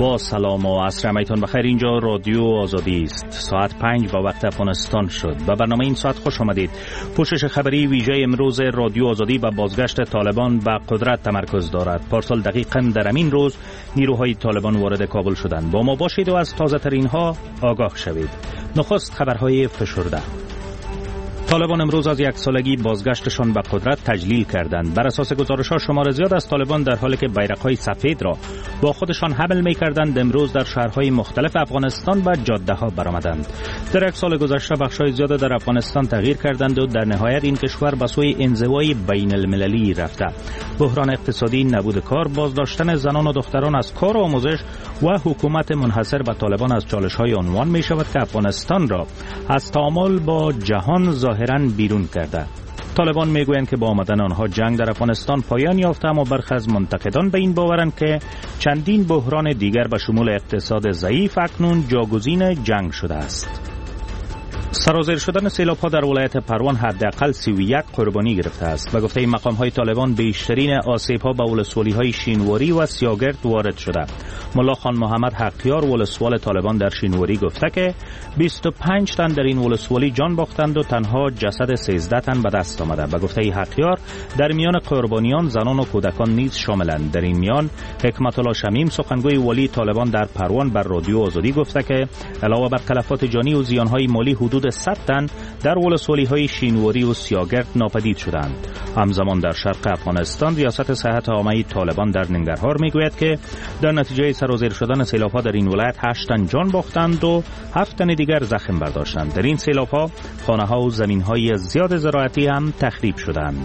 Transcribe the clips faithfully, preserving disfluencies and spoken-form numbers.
با سلام و عصر همگیتون بخیر. اینجا رادیو آزادی است. ساعت پنج با وقت افغانستان شد. به برنامه این ساعت خوش آمدید. پوشش خبری ویژه امروز رادیو آزادی و بازگشت طالبان به قدرت تمرکز دارد. پارسال دقیقاً در همین روز نیروهای طالبان وارد کابل شدند. با ما باشید و از تازه ترین ها آگاه شوید. نخست خبرهای فشرده. طالبان امروز از یک سالگی بازگشتشان به قدرت تجلیل کردند. بر اساس گزارش‌ها شمار زیاد از طالبان در حالی که بیرق‌های سفید را با خودشان حمل می‌کردند امروز در شهرهای مختلف افغانستان و جاده‌ها برآمدند. در یک سال گذشته بخش‌های زیاد در افغانستان تغییر کردند و در نهایت این کشور به سوی انزوای بین‌المللی رفته. بحران اقتصادی، نبود کار، بازداشتن زنان و دختران از کار و آموزش و حکومت منحصر به طالبان از چالش‌های عنوان می‌شود که افغانستان را از تعامل با جهان ظاهراً بیرون کرده. طالبان میگویند که با آمدن آنها جنگ در افغانستان پایان یافته، اما برخی از منتقدان به این باورند که چندین بحران دیگر به شمول اقتصاد ضعیف اکنون جاگزین جنگ شده است. سرازیر شدن سیلاب‌ها در ولایت پروان حداقل سی و یک قربانی گرفته است. به گفته مقام‌های طالبان بیشترین آسیب‌ها به ولسوالی‌های شینواری و سیاگرد وارد شده. ملا خان محمد حقیار ولسوال طالبان در شینواری گفته که بیست و پنج تن در این ولسوالی جان باختند و تنها جسد سیزده تن به دست آمده. به گفته حقیار در میان قربانیان زنان و کودکان نیز شاملند. در این میان حکمت الله شمیم سخنگوی ولی طالبان در پروان بر رادیو آزادی گفته که علاوه بر تلفات جانی و زیان‌های مالی حدود صد تن در ولسوالی‌های شینواری و سیاگرد ناپدید شدند. همزمان در شرق افغانستان ریاست صحت عامه طالبان در ننگرهار میگوید که در نتیجه سرازیر شدن سیلاب‌ها در این ولایت هشت تن جان باختند و هفت تن دیگر زخم برداشتند. در این سیلاب‌ها خانه‌ها و زمین‌های زیاد زراعتی هم تخریب شدند.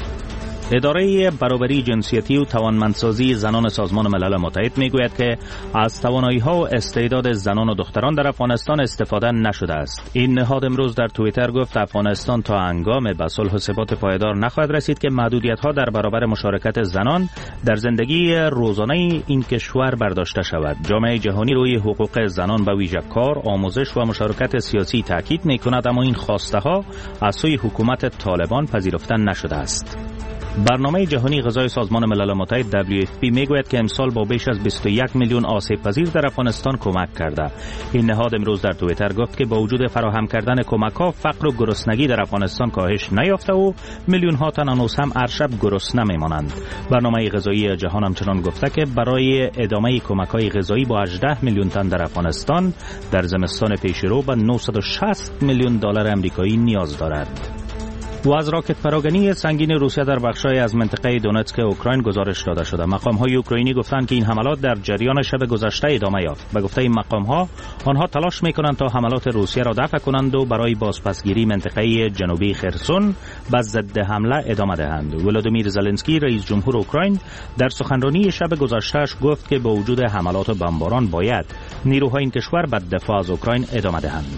اداره برابری جنسیتی و توانمندسازی زنان سازمان ملل متحد میگوید که از توانایی‌ها و استعداد زنان و دختران در افغانستان استفاده نشده است. این نهاد امروز در توییتر گفت افغانستان تا هنگام به صلح و ثبات پایدار نخواهد رسید که محدودیت‌ها در برابر مشارکت زنان در زندگی روزانه این کشور برداشته شود. جامعه جهانی روی حقوق زنان به ویژه کار، آموزش و مشارکت سیاسی تاکید می‌کند، اما این خواسته‌ها از سوی حکومت طالبان پذیرفته نشده است. برنامه جهانی غذای سازمان ملل متحد دبلیو اف پی میگوید که امسال با بیش از بیست و یک میلیون آسیب پذیر در افغانستان کمک کرده. این نهاد امروز در توییتر گفت که با وجود فراهم کردن کمک‌ها فقر و گرسنگی در افغانستان کاهش نیافته و میلیون ها تن هنوز هم هر شب گرسنه میمانند. برنامه غذایی جهان همچنان گفته که برای ادامه کمک‌های غذایی با هجده میلیون تن در افغانستان در زمستان پیشرو به نهصد و شصت میلیون دلار آمریکایی نیاز دارد. و از راکت پراگنی سنگین روسیه در بخشای از منطقه دونتسک اوکراین گزارش داده شده. مقام‌های اوکراینی گفتند که این حملات در جریان شب گذشته ادامه یافت. به گفته این مقام‌ها آنها تلاش می‌کنند تا حملات روسیه را دفع کنند و برای بازپسگیری منطقه جنوبی خرسون به ضد حمله ادامه دهند. ولادیمیر زلنسکی رئیس جمهور اوکراین در سخنرانی شب گذشته‌اش گفت که با وجود حملات و بمباران باید نیروهای این کشور به دفاع از اوکراین ادامه دهند.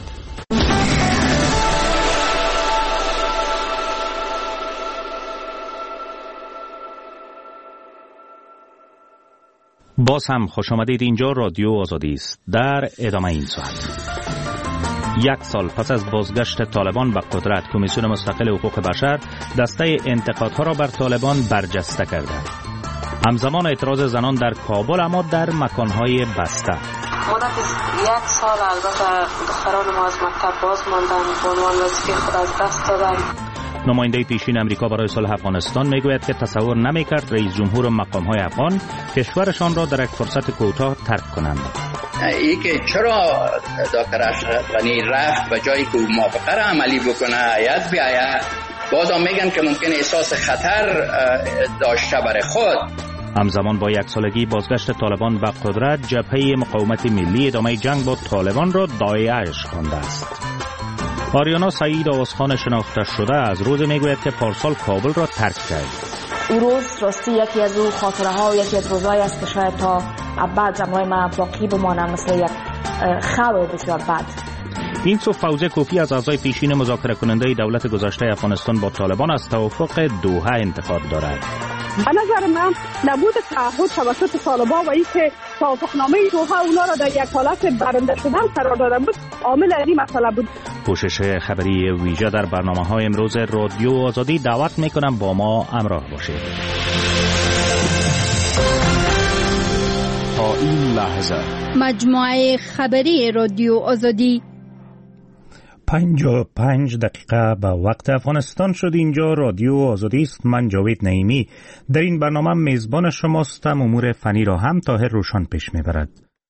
باز هم خوش آمدید. اینجا رادیو آزادی است. در ادامه این ساعت یک سال پس از بازگشت طالبان به قدرت، کمیسیون مستقل حقوق بشر دسته انتقادها را بر طالبان برجسته کرده. همزمان اعتراض زنان در کابل اما در مکانهای بسته. مدت یک سال البته دختران ما از مکتب باز ماندن، به عنوان وظیفه خود از دست دادن. نماینده پیشین امریکا برای صلح افغانستان میگوید که تصور نمیکرد رئیس جمهور و مقام‌های افغان کشورشان را در یک فرصت کوتاه ترک کنند. ای که چرا دکتر اشرف غنی رفت و جایی که موافقه را عملی بکنه یاد بیاید، بازم میگن که ممکن احساس خطر داشته برای خود. همزمان با یک سالگی بازگشت طالبان به قدرت، جبهه مقاومت ملی ادامه جنگ با طالبان را داعش خوانده است. آریانا سعید آوازخان شناخته شده از روز میگوید که پارسال کابل را ترک کرد. این روز راستی یکی از او خاطره ها و یکی از روزهایی است که شاید تا ابد زمانهای من باقی بمانم، مثل یک خواب بسیار بد. این سو فوزه کوفی از اعضای پیشین مذاکره کننده دولت گذشته افغانستان با طالبان از توافق دوحه انتقاد دارد. به نظر من نبود تعهد توسط طالبان و اینکه توافقنامه دوحه اونا را در یک حالت برنده شدن قرار داده بود عامل این مسئله بود. پوشش خبری ویژه در برنامه‌های امروز رادیو آزادی. دعوت میکنم با ما همراه باشید. تا این لحظه مجموعه خبری رادیو آزادی پنج و پنج دقیقه به وقت افغانستان شد. اینجا رادیو آزادی است. من جاوید نعیمی در این برنامه میزبان شماستم. امور فنی را هم طاهر روشن پیش میبرد.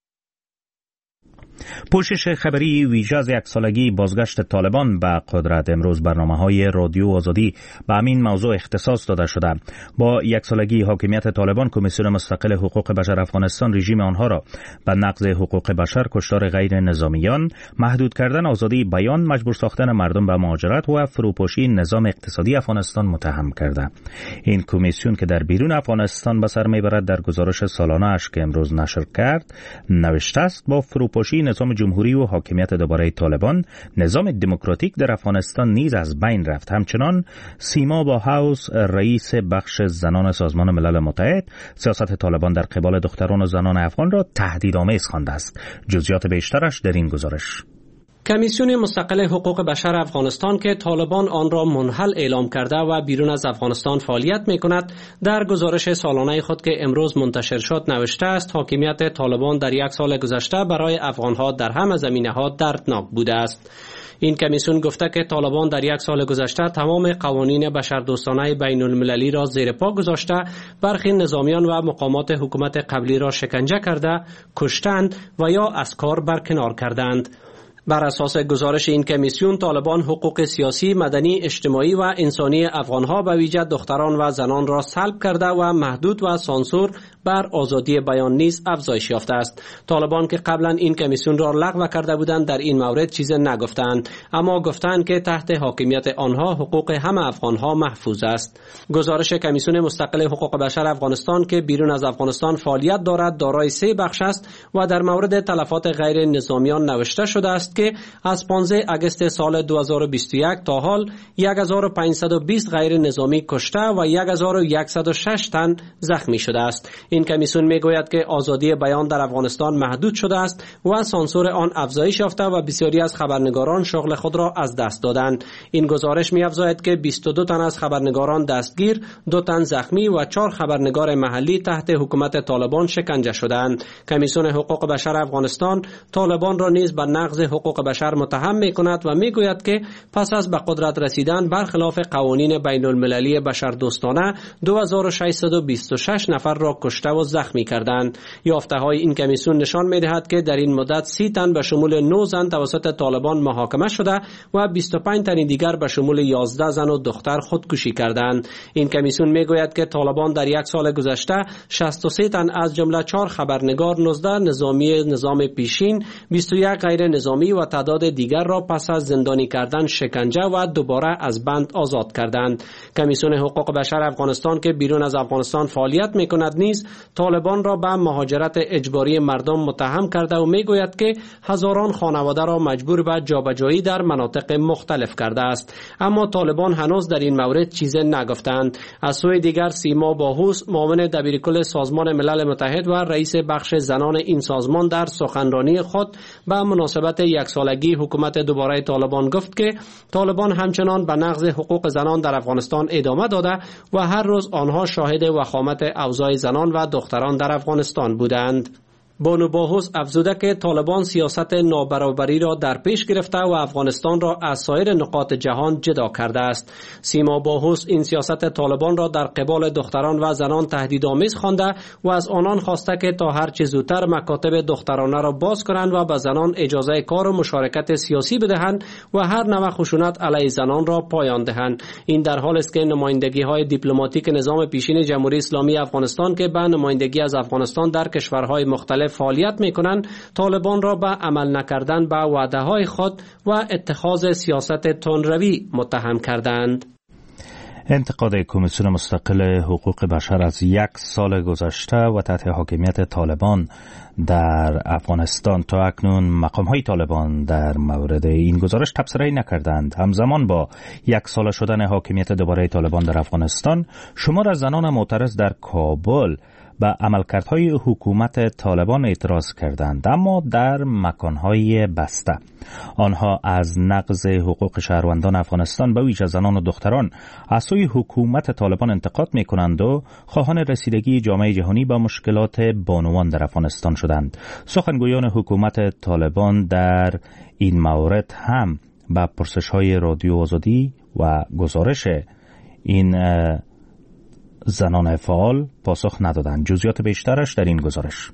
پوشش خبری ویژه از یک سالگی بازگشت طالبان به قدرت. امروز برنامه‌های رادیو آزادی به همین موضوع اختصاص داده شده. با یک سالگی حاکمیت طالبان، کمیسیون مستقل حقوق بشر افغانستان رژیم آنها را به نقض حقوق بشر، کشتار غیر نظامیان، محدود کردن آزادی بیان، مجبور ساختن مردم به مهاجرت و فروپاشی نظام اقتصادی افغانستان متهم کرده. این کمیسیون که در بیرون افغانستان به سر میبرد، در گزارش سالانه اش که امروز نشر کرد نوشته است با فروپاشی نظام جمهوری و حاکمیت دوباره طالبان، نظام دموکراتیک در افغانستان نیز از بین رفت. همچنان سیما باهاوس، رئیس بخش زنان سازمان ملل متحد، سیاست طالبان در قبال دختران و زنان افغان را تهدیدآمیز خوانده است. جزئیات بیشترش در این گزارش. کمیسیون مستقل حقوق بشر افغانستان که طالبان آن را منحل اعلام کرده و بیرون از افغانستان فعالیت می کند، در گزارش سالانه خود که امروز منتشر شد نوشته است حاکمیت طالبان در یک سال گذشته برای افغانها در همه زمینه‌ها دردناک بوده است. این کمیسیون گفته که طالبان در یک سال گذشته تمام قوانین بشردوستانه بین المللی را زیر پا گذاشته، برخی نظامیان و مقامات حکومت قبلی را شکنجه کرده، کشتند و یا از کار برکنار کردند. بر اساس گزارش این کمیسیون، طالبان حقوق سیاسی، مدنی، اجتماعی و انسانی افغانها به ویژه دختران و زنان را سلب کرده و محدود و سانسور بر آزادی بیان نیز افزایش یافته است. طالبان که قبلا این کمیسیون را لغو کرده بودند در این مورد چیزی نگفتند، اما گفتند که تحت حاکمیت آنها حقوق همه افغانها محفوظ است. گزارش کمیسیون مستقل حقوق بشر افغانستان که بیرون از افغانستان فعالیت دارد دارای سه بخش است و در مورد تلفات غیر نظامیان نوشته شده است که از پانزده آگوست سال دو هزار و بیست و یک تا حال هزار و پانصد و بیست غیر نظامی کشته و هزار و صد و شش تن زخمی شده است. این کمیسیون میگوید که آزادی بیان در افغانستان محدود شده است و سانسور آن افزایش یافته و بسیاری از خبرنگاران شغل خود را از دست دادند. این گزارش می‌افزاید که بیست و دو تن از خبرنگاران دستگیر، دو تن زخمی و چهار خبرنگار محلی تحت حکومت طالبان شکنجه شدند. کمیسیون حقوق بشر افغانستان طالبان را نیز به نقض حقوق بشر متهم می‌کند و میگوید که پس از به قدرت رسیدن برخلاف قوانین بین المللی بشردوستانه دو هزار و ششصد و بیست و شش نفر را کشته و زخمی کردند. یافته‌های این کمیسیون نشان می‌دهد که در این مدت سی تن به شمول نه زن توسط طالبان محاکمه شده و بیست و پنج تن دیگر به شمول یازده زن و دختر خودکشی کردند. این کمیسیون میگوید که طالبان در یک سال گذشته شصت و سه تن از جمله چهار خبرنگار، نوزده نظامی نظام پیشین، بیست و یک غیر نظامی و تعداد دیگر را پس از زندانی کردن، شکنجه و دوباره از بند آزاد کردند. کمیسیون حقوق بشر افغانستان که بیرون از افغانستان فعالیت می‌کند نیز طالبان را به مهاجرت اجباری مردم متهم کرده و میگوید که هزاران خانواده را مجبور به جابجایی در مناطق مختلف کرده است. اما طالبان هنوز در این مورد چیزی نگفتند. از سوی دیگر سیما باهوس، معاون دبیرکل سازمان ملل متحد و رئیس بخش زنان این سازمان، در سخنرانی خود به مناسبت یک سالگی حکومت دوباره طالبان گفت که طالبان همچنان به نقض حقوق زنان در افغانستان ادامه داده و هر روز آنها شاهد وخامت اوضاع زنان و دختران در افغانستان بودند. بانو باهوس افزوده که طالبان سیاست نابرابری را در پیش گرفته و افغانستان را از سایر نقاط جهان جدا کرده است. سیما باهوس این سیاست طالبان را در قبال دختران و زنان تهدیدآمیز خوانده و از آنان خواسته که تا هر چه زودتر مکاتب دخترانه را باز کنند و به زنان اجازه کار و مشارکت سیاسی بدهند و هر نوع خشونت علیه زنان را پایان دهند. این در حالی است که نمایندگی‌های دیپلماتیک نظام پیشین جمهوری اسلامی افغانستان که به نمایندگی از افغانستان در کشورهای مختلف فعالیت میکنند، طالبان را به عمل نکردن به وعده‌های خود و اتخاذ سیاست تندروی متهم کردند. انتقاد کمیسیون مستقل حقوق بشر از یک سال گذشته و تحت حاکمیت طالبان در افغانستان. تا اکنون مقام‌های طالبان در مورد این گزارش تبصره‌ای نکردند. همزمان با یک سال شدن حاکمیت دوباره طالبان در افغانستان، شمار از زنان معترض در کابل به عملکردهای حکومت طالبان اعتراض کردند، اما در مکانهای بسته. آنها از نقض حقوق شهروندان افغانستان به ویژه زنان و دختران از سوی حکومت طالبان انتقاد می کنند و خواهان رسیدگی جامعه جهانی به مشکلات بانوان در افغانستان شدند. سخنگویان حکومت طالبان در این مورد هم به پرسش‌های رادیو آزادی و گزارش این زنان فعال پاسخ ندادند. جزئیات بیشترش در این گزارش.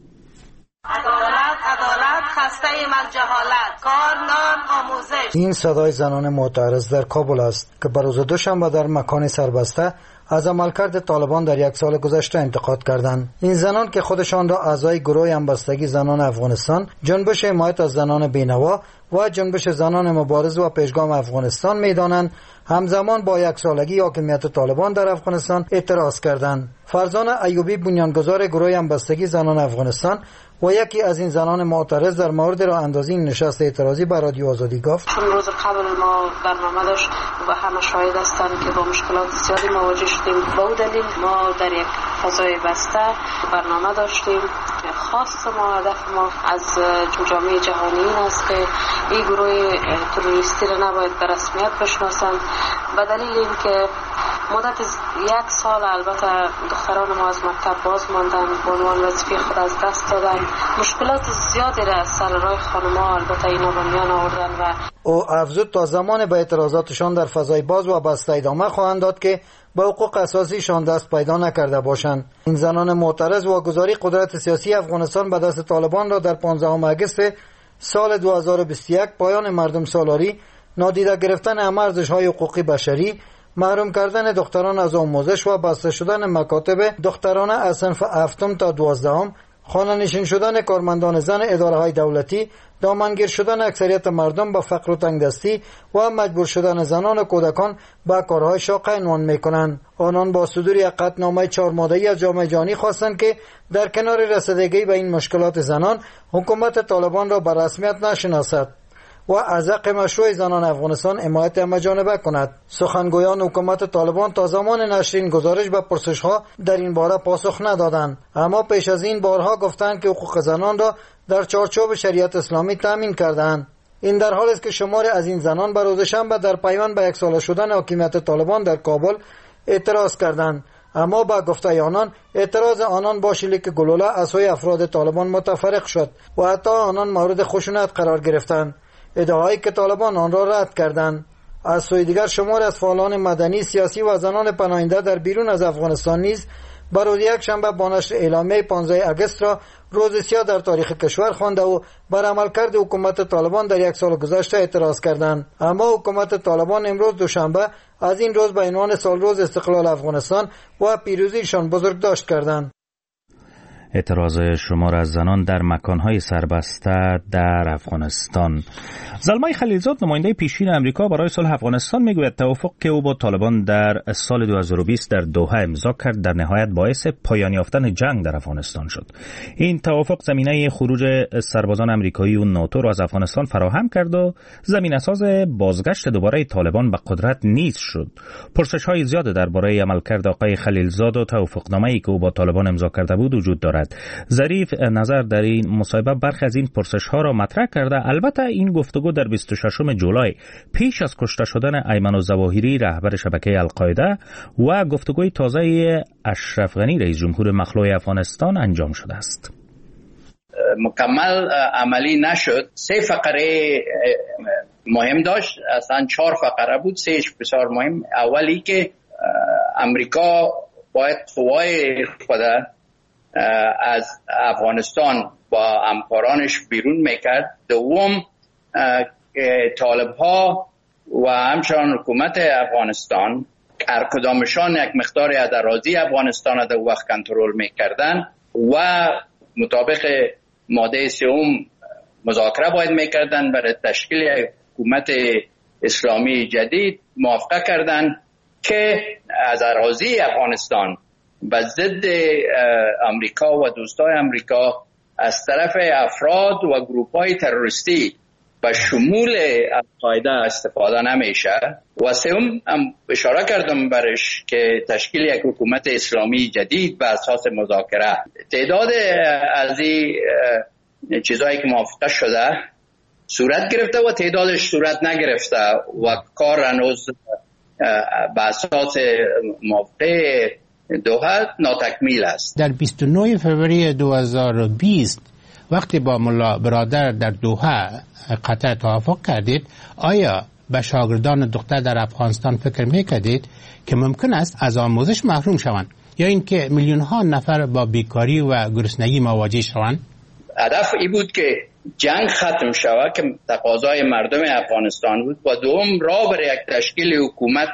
عدالت عدالت خسته من جهالت کار نان آموزش. این صدای زنان معترض در کابل است که بر روز دوشنبه در مکان سربسته از عملکرد طالبان در یک سال گذشته انتقاد کردند. این زنان که خودشان را اعضای گروه همبستگی زنان افغانستان، جنبش حمایت از زنان بینوا و جنبش زنان مبارز و پیشگام افغانستان می‌دانند، همزمان با یک سالگی حاکمیت طالبان در افغانستان اعتراض کردند. فرزانه ایوبی، بنیانگذار گروه همبستگی زنان افغانستان و یکی از این زنان معترض، در مورد راه اندازی این نشست اعتراضی به رادیو آزادی گفت: چون روز قبل ما برنامه داشت و همه شاهد هستند که با مشکلات زیادی مواجه شدیم. با اون دلیل ما در یک فضای بسته برنامه داشتیم. خاص ما، هدف ما از جامعه جهانی این است که این گروه تروریستی را نباید به رسمیت بشناسند، به دلیل اینکه مدت یک سال البته دختران ما از مکتب باز ماندن، به عنوان وظیفه خود از دست دادن. مشکلات زیادی را از سر راه خانم‌ها البته اینا به میان آوردن و او افزود تا زمان به اعتراضاتشان در فضای باز و بسته ادامه خواهند داد که به حقوق اساسیشان دست پیدا نکرده باشند. این زنان معترض واگذاری قدرت سیاسی افغانستان به دست طالبان را در پانزدهم آگوست سال دو هزار و بیست و یک، پایان مردم سالاری، نادیده گرفتن همه ارزش‌های حقوقی بشری، محروم کردن دختران از آموزش و بسته شدن مکاتب دخترانه از صنف هفتم تا دوازدهم، خانه نشین شدن کارمندان زن اداره‌های دولتی، دامنگیر شدن اکثریت مردم با فقر و تنگدستی و مجبور شدن زنان و کودکان به کارهای شاق عنوان می‌کنند. آنان با صدور یک قطعنامه چهار ماده‌ای از جامعه جهانی خواستند که در کنار رسیدگی به این مشکلات زنان، حکومت طالبان را به رسمیت نشناسد و از حق مشروع زنان افغانستان حمایت همه‌جانبه کند. سخنگویان حکومت طالبان تا زمان نشر این گزارش به پرسش‌ها در این باره پاسخ ندادند، اما پیش از این بارها گفتند که حقوق زنان را در چارچوب شریعت اسلامی تامین کردند. این در حالی است که شماری از این زنان به روز شنبه در پیوند به یک ساله شدن حاکمیت طالبان در کابل اعتراض کردند، اما با گفته آنان اعتراض آنان با شلیک گلوله از سوی افراد طالبان متفرق شد و حتی آنان مورد خشونت قرار گرفتند، ادعایی که طالبان آن را رد کردند. از سوی دیگر شمار از فعالان مدنی، سیاسی و زنان پناهنده در بیرون از افغانستان نیز بر روز یک شنبه با نشر اعلامیه پانزدهم آگوست را روز سیاه در تاریخ کشور خوانده و بر عملکرد حکومت طالبان در یک سال گذشته اعتراض کردند. اما حکومت طالبان امروز دوشنبه از این روز به عنوان سالروز استقلال افغانستان و پیروزیشان بزرگداشت کردند. اعتراض شمار از زنان در مکانهای سربسته در افغانستان. زلمای خلیلزاد، نماینده پیشین امریکا برای صلح افغانستان، میگوید توافق که او با طالبان در سال دو هزار و بیست در دوحه امضا کرد در نهایت باعث پایان یافتن جنگ در افغانستان شد. این توافق زمینه خروج سربازان امریکایی و ناتو را از افغانستان فراهم کرد و زمینه‌ساز بازگشت دوباره طالبان به قدرت نیز شد. پرسش‌های زیاد درباره عملکرد آقای خلیلزاد و توافقنامه‌ای که او با طالبان امضا کرده بود وجود دارد. ظریف نظر در این مصاحبه برخی از این پرسش‌ها را مطرح کرده. البته این گفتگو در بیست و ششم جولای پیش از کشته شدن ایمن الظواهری رهبر شبکه القاعده و گفتگوی تازه اشرف غنی رئیس جمهور مخلوع افغانستان انجام شده است. مکمل عملی نشد. سه فقره مهم داشت، اصلا چهار فقره بود، سهش بسیار مهم. اولی که امریکا باید قوای خود از افغانستان با همکارانش بیرون میکرد. دوم طالب ها و همچنان حکومت افغانستان هر کدامشان یک مقداری از اراضی افغانستان در وقت کنترل میکردن و مطابق ماده سوم مذاکره باید میکردن برای تشکیل حکومت اسلامی جدید. موافقه کردن که از اراضی افغانستان به ضد امریکا و دوستای امریکا از طرف افراد و گروپ‌های تروریستی به شمول القاعده استفاده نمیشه. و سوم هم اشاره کردم برش که تشکیل یک حکومت اسلامی جدید به اساس مذاکره. تعداد از این چیزهایی که موافقه شده صورت گرفته و تعدادش صورت نگرفته و کار هنوز به اساس موافقه دوحه ناتکمیل است. در بیست و نه فوریه دو هزار و بیست وقتی با ملا برادر در دوحه قطع توافق کردید، آیا به شاگردان دختر در افغانستان فکر میکردید که ممکن است از آموزش محروم شوند یا اینکه میلیون ها نفر با بیکاری و گرسنگی مواجه شوند؟ هدف این بود که جنگ ختم شود که تقاضای مردم افغانستان بود و دوم راه بر یک تشکیل حکومت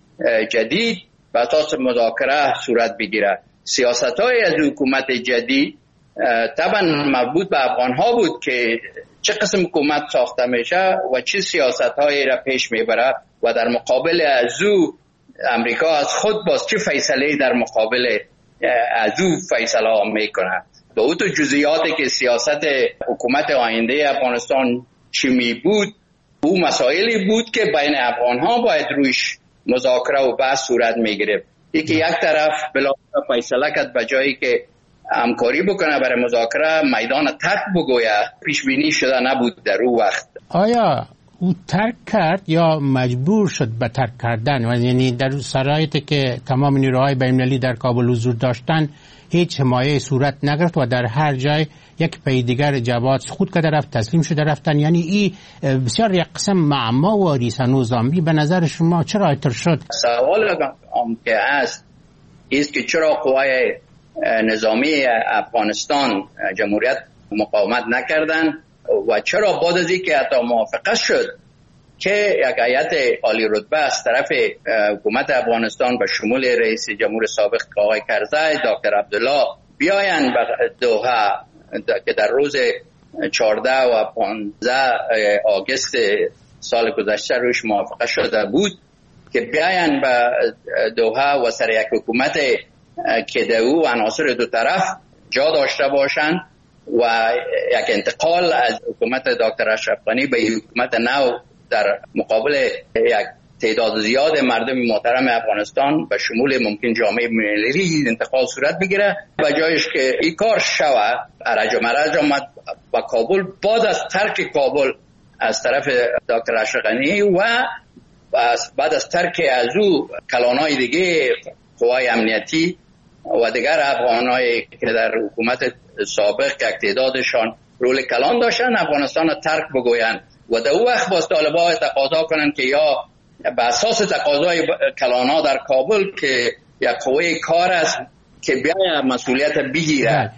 جدید به اساس مذاکره صورت بگیره. سیاست‌های از حکومت جدید طبعا مربوط به افغان ها بود که چه قسم حکومت ساخته میشه و چه سیاست‌هایی را پیش میبره و در مقابل از او امریکا از خود باز چه فیصله در مقابل از او فیصله ها میکنه. به اون تو جزئیاتی که سیاست حکومت آینده افغانستان چی می بود، او مسائلی بود که بین افغان ها باید رویش مذاکره و بحث صورت می گرفت. یکی یک طرف بلا فیصله کرد به جایی که همکاری بکنه برای مذاکره میدان ترک بگویه، پیش بینی شده نبود در اون وقت. آیا او ترک کرد یا مجبور شد به ترک کردن؟ و یعنی در شرایطی که تمام نیروهای بین‌المللی در کابل حضور داشتن هیچ حمایه صورت نگرفت و در هر جای یک پی دیگر جواد سقوط کرده رفت، تسلیم شده رفتن، یعنی این بسیار یک قسم معما و ریسان زامبی به نظر شما چرا ایتر شد؟ سوال هم که است است که چرا قوای نظامی افغانستان جمهوریت مقاومت نکردن و چرا بعد از اینکه حتی موافقه شد که یک هیئت عالی رتبه از طرف حکومت افغانستان به شمول رئیس جمهور سابق آقای کرزی، دکتر عبدالله بیاین به دوحه که در روز چهارده و پانزده آگوست سال گذشته روش موافقه شده بود که بیاین به دوحه و سر یک حکومت که در او عناصر دو طرف جا داشته باشند و یک انتقال از حکومت دکتر اشرف غنی به حکومت نو در مقابل یک تعداد زیاد مردم محترم افغانستان به شمول ممکن جامعه ملی انتقال صورت بگیره و جایش که این کار شوه ارج و مرج آمد و کابل بعد از ترک کابل از طرف دکتر اشرف غنی و بعد از ترک از او کلانهای دیگه قوای امنیتی و دیگر افغانایی که در حکومت سابق یک تعدادشان رول کلان داشتن افغانستان را ترک بگویند و در اون وقت باز طالبان تقاضا کنند که یا به اساس تقاضای کلانا در کابل که یک قوه کار است که بیاید مسئولیت بگیره.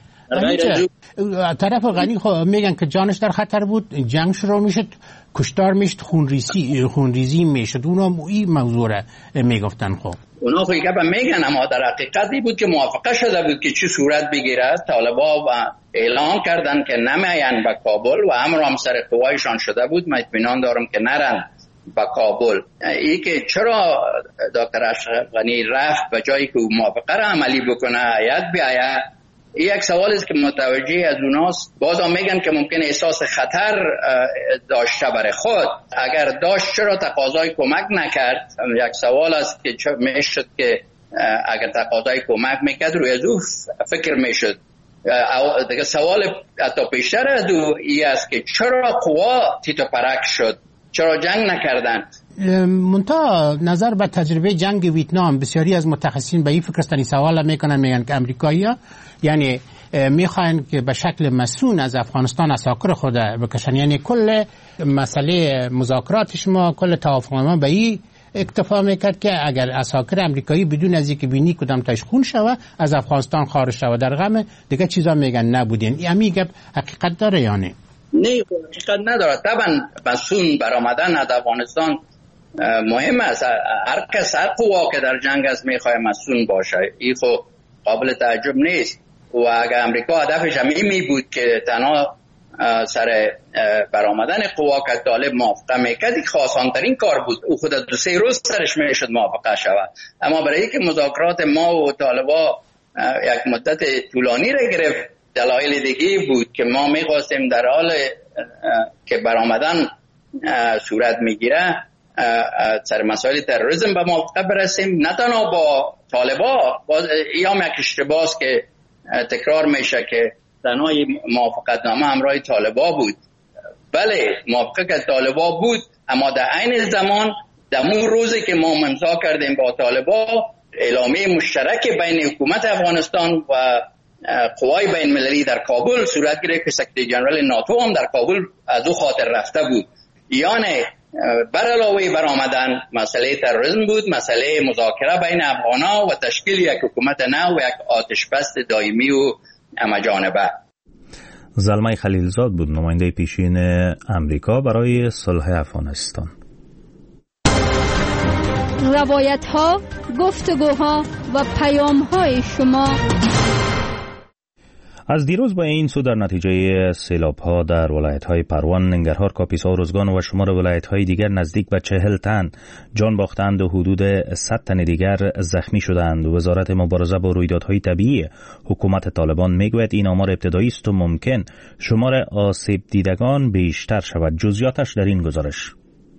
طرف غنی خب میگن که جانش در خطر بود، جنگ شروع میشد، کشتار میشد، خونریزی خونریزی میشد. اونا این موضوع را میگفتن. خب اونا خب که میگن، اما در حقیقتی بود که موافقه شده بود که چه صورت بگیره. طالبان و اعلان کردن که نمیاین به کابل و امر هم سر قوایشان شده بود. من اطمینان دارم که نرن به کابل. ای که چرا دکتر اشرف غنی رفت به جایی که موافقه را عملی بکنه هیئت بیاید، یک سوال است که متوجه از اوناست. بازم میگن که ممکن احساس خطر داشته برای خود، اگر داشت چرا تقاضای کمک نکرد؟ یک سوال است که میشد که اگر تقاضای کمک میکرد روی از او فکر میشد. دیگه سوال حتی پیشتر از او ای است که چرا قوا تیت و پرک شد، چرا جنگ نکردن؟ منتها نظر به تجربه جنگ ویتنام بسیاری از متخصصین به این فکر هستند، سوال میکنن، میگن که امریکایی‌ها یعنی میخواین که به شکل مسئول از افغانستان اساکر خود بکشن، یعنی کل مسئله مذاکرات شما، کل توافقنامه به این اکتفا میکرد که اگر اساکر امریکایی بدون از اینکه بینی کدام تاش خون شوه از افغانستان خارج شوه در غم دیگه چیزا میگن نبودین. این میگه حقیقت داره یا نه؟ نه حقیقت نداره. طبعا مسئول برآمدن از افغانستان مهم است. هر کس هر قوا که در جنگ است میخواد مسئول باشه، این خب قابل تعجب نیست. و اگر امریکا هدفش همین می بود که تنها سر برآمدن قوا که طالب موافقه میکرد، که آسان‌ترین کار بود، او خود دو سه روز سرش میشد موافقه شود. اما برای اینکه مذاکرات ما و طالبا یک مدت طولانی را گرفت، دلایل دیگه بود که ما میخواستیم در حال که برآمدن صورت میگیره سر مسائل تروریسم به موافقت برسیم، نه تنها با طالبا، باز ایام یک اشتباهی که تکرار میشه که تنهای موافقت نامه همراه طالبا بود. بله موافقت طالبا بود، اما در عین زمان در مون روزی که ما امضا کردیم با طالبا اعلامیه مشترک بین حکومت افغانستان و قوای بین المللی در کابل صورت گرفت که سکرتری جنرال ناتو هم در کابل از او خاطر رفته بود. یعنی بر علاوه بر آمدن مسئله تروریسم بود، مسئله مذاکره بین افغانا و تشکیل یک حکومت نو و یک آتشبس دائمی و همه‌جانبه. زلمه خلیلزاد بود نماینده پیشین امریکا برای صلح افغانستان. روایت ها، گفتگوها و پیام های شما. از دیروز با این سو در نتیجه سیلاب ها در ولایت های پروان، ننگرهار، کاپیسا و روزگان و شمار ولایت های دیگر نزدیک به چهل تن جان باختند و حدود صد تن دیگر زخمی شدند. وزارت مبارزه با رویدادهای طبیعی حکومت طالبان میگوید این آمار ابتدایی است و ممکن شمار آسیب دیدگان بیشتر شود. جزئیاتش در این گزارش.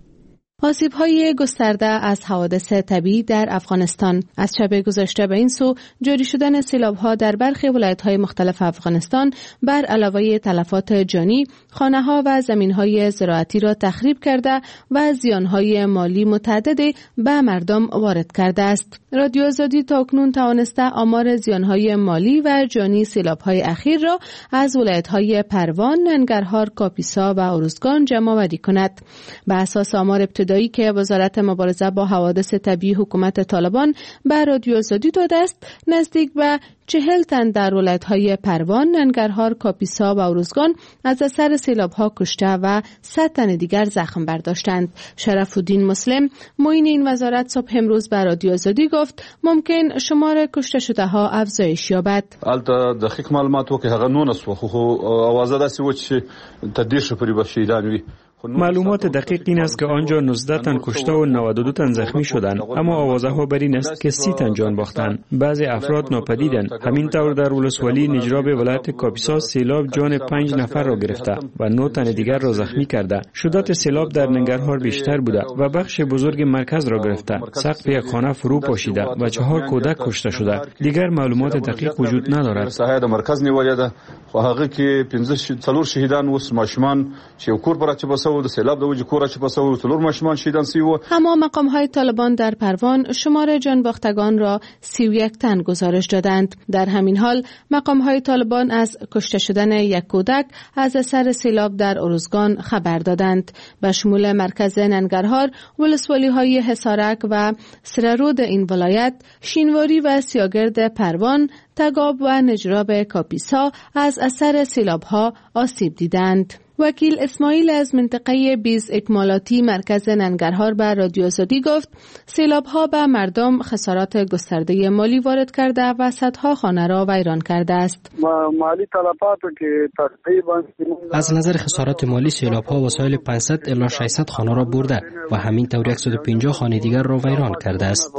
آسیب‌های گسترده از حوادث طبیعی در افغانستان. از شب گذشته به این سو جاری شدن سیلاب‌ها در برخی ولایت‌های مختلف افغانستان بر علاوه تلفات جانی، خانه‌ها و زمین‌های زراعتی را تخریب کرده و زیان‌های مالی متعددی به مردم وارد کرده است. رادیو آزادی تاکنون توانسته آمار زیان‌های مالی و جانی سیلاب‌های اخیر را از ولایت‌های پروان، ننگرهار، کاپیسا و ارزگان جمع‌آوری کند. به اساس آمار ابتدایی که وزارت مبارزه با حوادث طبیعی حکومت طالبان به رادیو آزادی داده است، نزدیک به چهل تن در ولایت‌های پروان، ننگرهار، کاپیسا و ارزگان از اثر سیلاب‌ها کشته و صد تن دیگر زخم برداشتند. شرف الدین مسلم، معین این وزارت، صبح امروز به رادیو آزادی گفت ممکن شمار کشته شده ها افزایش یابد. البته دقیق معلومات که هغه نونس و خو اوازه داسې و چې تدریش پرې بشیدان وي. معلومات دقیق این است که آنجا نوزده تن کشته و نود و دو تن زخمی شدند، اما آوازه ها بر این است که سی تن جان باختند. بعضی افراد ناپدیدند. همین طور در ولسوالی نجراب ولایت کاپیسا سیلاب جان پنج نفر را گرفته و نه تن دیگر را زخمی کرده. شدت سیلاب در ننگرهار بیشتر بوده و بخش بزرگ مرکز را گرفته. سقف یک خانه فرو پاشیده و چهار کودک کشته شده. دیگر معلومات دقیق وجود ندارد. ساحه مرکز نیولې ده خو هغه کې پنځه څلور شهیدان اوس ماشومان چې کور پرچ بسو د سیلاب د وجه کور چې بسو څلور ماشومان شهیدان سی و. اما مقام های طالبان در پروان شمار جان باختگان را سی و یک تن گزارش دادند. در همین حال مقام های طالبان از کشته شدن یک کودک از اثر سیلاب در ارزگان خبر دادند. به شمول مرکز ننگرهار، ولسوالی های حصارک و سررود این ولایت، شینواری و سیاگرد پروان، تگاب و نجراب کاپیسا از اثر سیلاب‌ها آسیب دیدند. وکیل اسماعیل از منطقه بیز اکمالاتی مرکز ننگرهار به رادیو آزادی گفت سیلاب‌ها به مردم خسارات گسترده مالی وارد کرده و صدها خانه را ویران کرده است. مالی تلفاتو که تقریبا از نظر خسارات مالی سیلاب‌ها وسایل پانصد الی ششصد خانه را برده و همین طور صد و پنجاه خانه دیگر را ویران کرده است.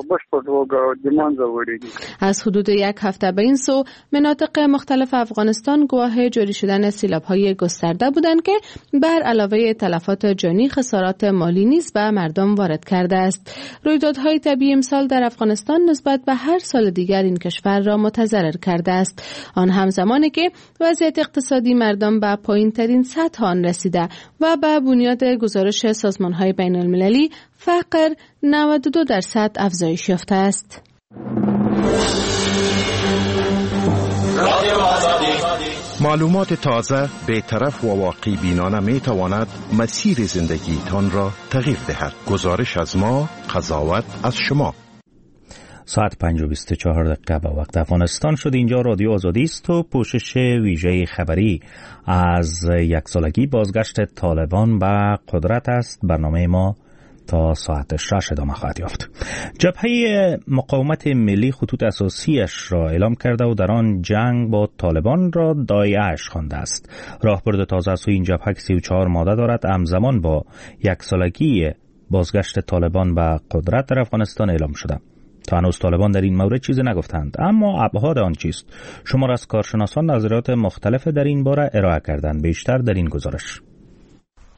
از حدود یک هفته به این سو مناطق مختلف افغانستان گواه جاری شدن سیلاب‌های گسترده بودند که بر علاوه تلفات جانی خسارات مالی نیز به مردم وارد کرده است. رویدادهای طبیعی امسال در افغانستان نسبت به هر سال دیگر این کشور را متضرر کرده است، آن هم زمانی که وضعیت اقتصادی مردم به پایین‌ترین سطح آن رسیده و به بنیاد گزارش سازمان‌های بین‌المللی فقر نود و دو درصد افزایش یافته است. معلومات تازه، بی‌طرف و واقعی بینانه می تواند مسیر زندگیتان را تغییر دهد. گزارش از ما، قضاوت از شما. ساعت پنج و بیست و چهار دقیقه به وقت افغانستان شد. اینجا رادیو آزادی است و پوشش ویژه خبری از یک سالگی بازگشت طالبان به قدرت است. برنامه ما تا ساعت شش ادامه خواهد یافت. جبهه مقاومت ملی خطوط اساسیش را اعلام کرده و در آن جنگ با طالبان را دایعش خوانده است. راهبرد تازه از این جبهه سی و چهار ماده دارد، همزمان با یک سالگی بازگشت طالبان به قدرت در افغانستان اعلام شده. تا هنوز طالبان در این مورد چیزی نگفتند، اما ابعاد آن چیست؟ شمار از کارشناسان نظریات مختلف در این باره ارائه کردند. بیشتر در این گزارش.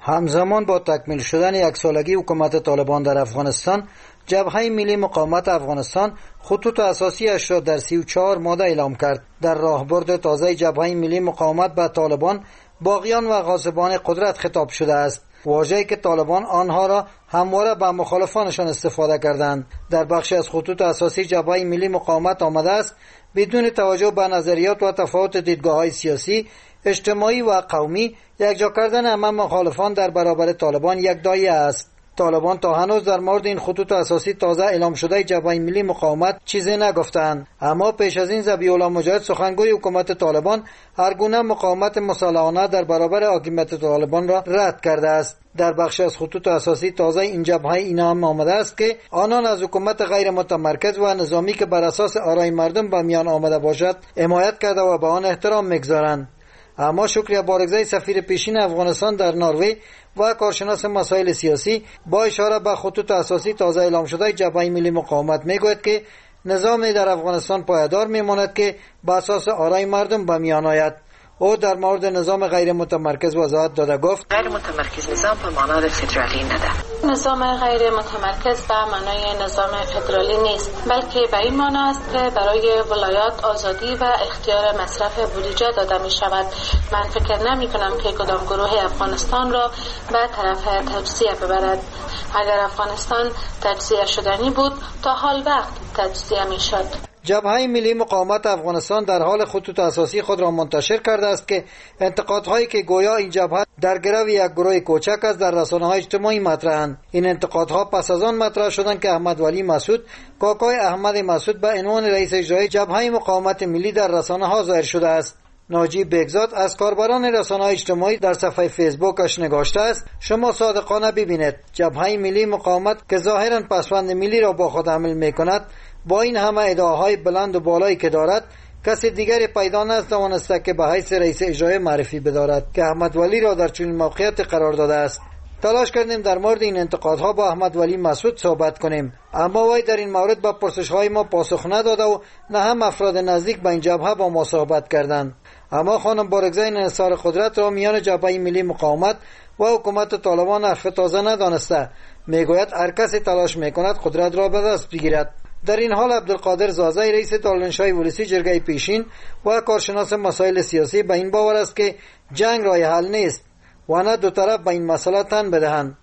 همزمان با تکمیل شدن یک سالگی حکومت طالبان در افغانستان، جبهه ملی مقاومت افغانستان خطوط اساسی اش را در سی و چهار ماده اعلام کرد. در راهبرد تازه جبهه ملی مقاومت به طالبان، باغیان و غاصبان قدرت خطاب شده است، واژه‌ای که طالبان آنها را همواره به مخالفانشان استفاده کردند. در بخشی از خطوط اساسی جبهه ملی مقاومت آمده است بدون توجه به نظریات و تفاوت دیدگاه‌های سیاسی، اجتماعی و قومی، یکجا کردن همه مخالفان در برابر طالبان یک دایره است. طالبان تا هنوز در مورد این خطوط اساسی تازه اعلام شده جبهه ملی مقاومت چیزی نگفتند، اما پیش از این ذبیح الله مجاهد، سخنگوی حکومت طالبان، هر گونه مقاومت مسلحانه در برابر حاکمیت طالبان را رد کرده است. در بخش از خطوط اساسی تازه این جبهه اینا هم آمده است که آنان از حکومت غیر متمرکز و نظامی که بر اساس آرای مردم به میان آمده باشد حمایت کرده و به آن احترام می‌گذارند. اما شکریه بارگزای سفیر پیشین افغانستان در نروژ و کارشناس مسائل سیاسی با اشاره به خطوط اساسی تازه اعلام شده جبهه ملی مقاومت میگوید که نظامی در افغانستان پایدار میماند که بر اساس آرای مردم به میان آید. او در مورد نظام غیر متمرکز وضاحت داده گفت: غیر متمرکز نظام به معنای فدرالی نده. نظام غیر متمرکز به معنای نظام فدرالی نیست، بلکه به این معنی است که برای ولایات آزادی و اختیار مصرف بودجه داده می شود. من فکر نمی کنم که کدام گروه افغانستان را به طرف تجزیه ببرد. اگر افغانستان تجزیه شدنی بود تا حال وقت تجزیه می شد. جبهه ملی مقاومت افغانستان در حال خطوط اساسی خود را منتشر کرده است که انتقادهایی که گویا این جبهه در گرو یک گروه کوچک است در رسانه‌های اجتماعی مطرحند. این انتقادها پس از آن مطرح شدند که احمد ولی مسعود، کاکای احمد مسعود، به عنوان رئیس اجرایی جبهه مقاومت ملی در رسانه‌ها ظاهر شده است. ناجی بگزاد از کاربران رسانه‌های اجتماعی در صفحه فیسبوکش نگاشته است: شما صادقانه ببینید جبهه ملی مقاومت که ظاهراً پسوند ملی را با خود حمل می‌کند، با این همه ادعاهای بلند و بالایی که دارد، کسی دیگری پیدا نتوانسته که به حیث رئیس اجرایی معرفی بدارد که احمد ولی را در چنین موقعیت قرار داده است. تلاش کردیم در مورد این انتقادها با احمد ولی مسعود صحبت کنیم، اما وی در این مورد به پرسش‌های ما پاسخ نداده و نه هم افراد نزدیک به این جبهه با ما صحبت کردند. اما خانم بارگزای انحصار قدرت را میان جبهه ملی مقاومت و حکومت طالبان حرف تازه ندانسته. میگوید هر کسی تلاش میکند قدرت را به دست بگیرد. در این حال عبدالقادر زازی، رئیس دارالانشای ولسی جرگه پیشین و کارشناس مسائل سیاسی، به این باور است که جنگ راه حل نیست و نه دو طرف به این مسئله تن بدهند.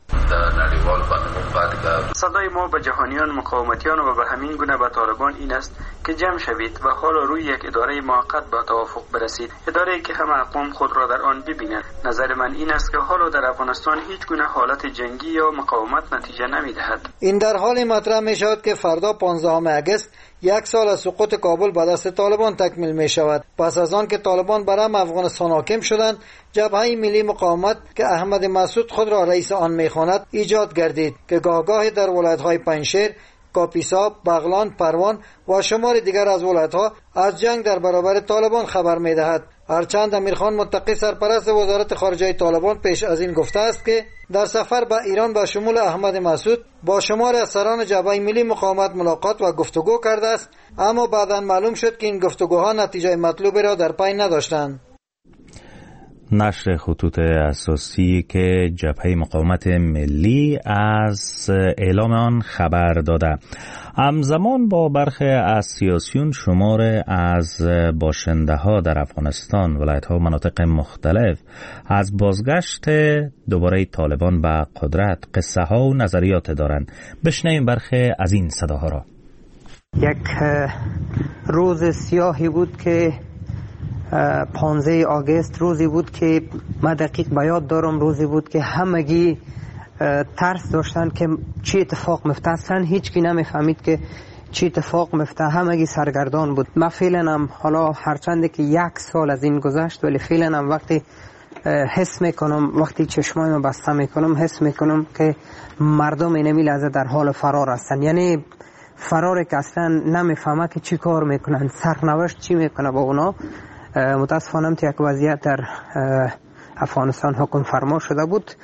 صدای ما به جهانیان مقاومتیان و به همین گونه به طالبان این است که جمع شوید و حال روی یک اداره موقت به توافق برسید، اداره‌ای که همه اقوام خود را در آن ببینند. نظر من این است که حالا در افغانستان هیچ گونه حالت جنگی یا مقاومت نتیجه نمی‌دهد. این در حال مطرح می‌شود که فردا پانزدهم اگست یک سال از سقوط کابل به دست طالبان تکمیل می شود. پس از آن که طالبان بر هم افغانستان حاکم شدند، جبهه ملی مقاومت که احمد مسعود خود را رئیس آن می‌خواند ایجاد گردید که گاهگاه در ولایت‌های پنجشیر، کاپیسا، بغلان، پروان و شمار دیگر از ولایت‌ها از جنگ در برابر طالبان خبر می‌دهد. هرچند امیرخان متقی، سرپرست وزارت خارجه طالبان، پیش از این گفته است که در سفر به ایران به شمول احمد مسعود با شمار از سران جبهه ملی مقاومت ملاقات و گفتگو کرده است، اما بعداً معلوم شد که این گفتگوها نتیجه مطلوبی را در پی نداشتند. نشر خطوط اساسی که جبهه مقاومت ملی از اعلام آن خبر داده. همزمان با برخی از سیاسیون شمار از باشنده ها در افغانستان، ولایت ها و مناطق مختلف از بازگشت دوباره طالبان به قدرت قصه ها و نظریات دارند. بشنویم برخی از این صداها را. یک روز سیاهی بود که پانزده آگوست، روزی بود که من دقیق به یاد دارم، روزی بود که همگی ترس داشتن که چی اتفاق میفته. اصلا هیچ کی نمیفهمید که چی اتفاق میفته، همگی سرگردان بود. من فعلا هم حالا هرچند که یک سال از این گذشت، ولی فعلا هم وقتی حس میکنم، وقتی چشمای من بسته میکنم، حس میکنم که مردم اینمی لحظه در حال فرار هستن. یعنی فرار که اصلا نمیفهمه که چی کار میکنن، سرنوشت چی میکنه با اونا. متاسفانه یک وضعیت در افغانستان حکم فرما شده بود.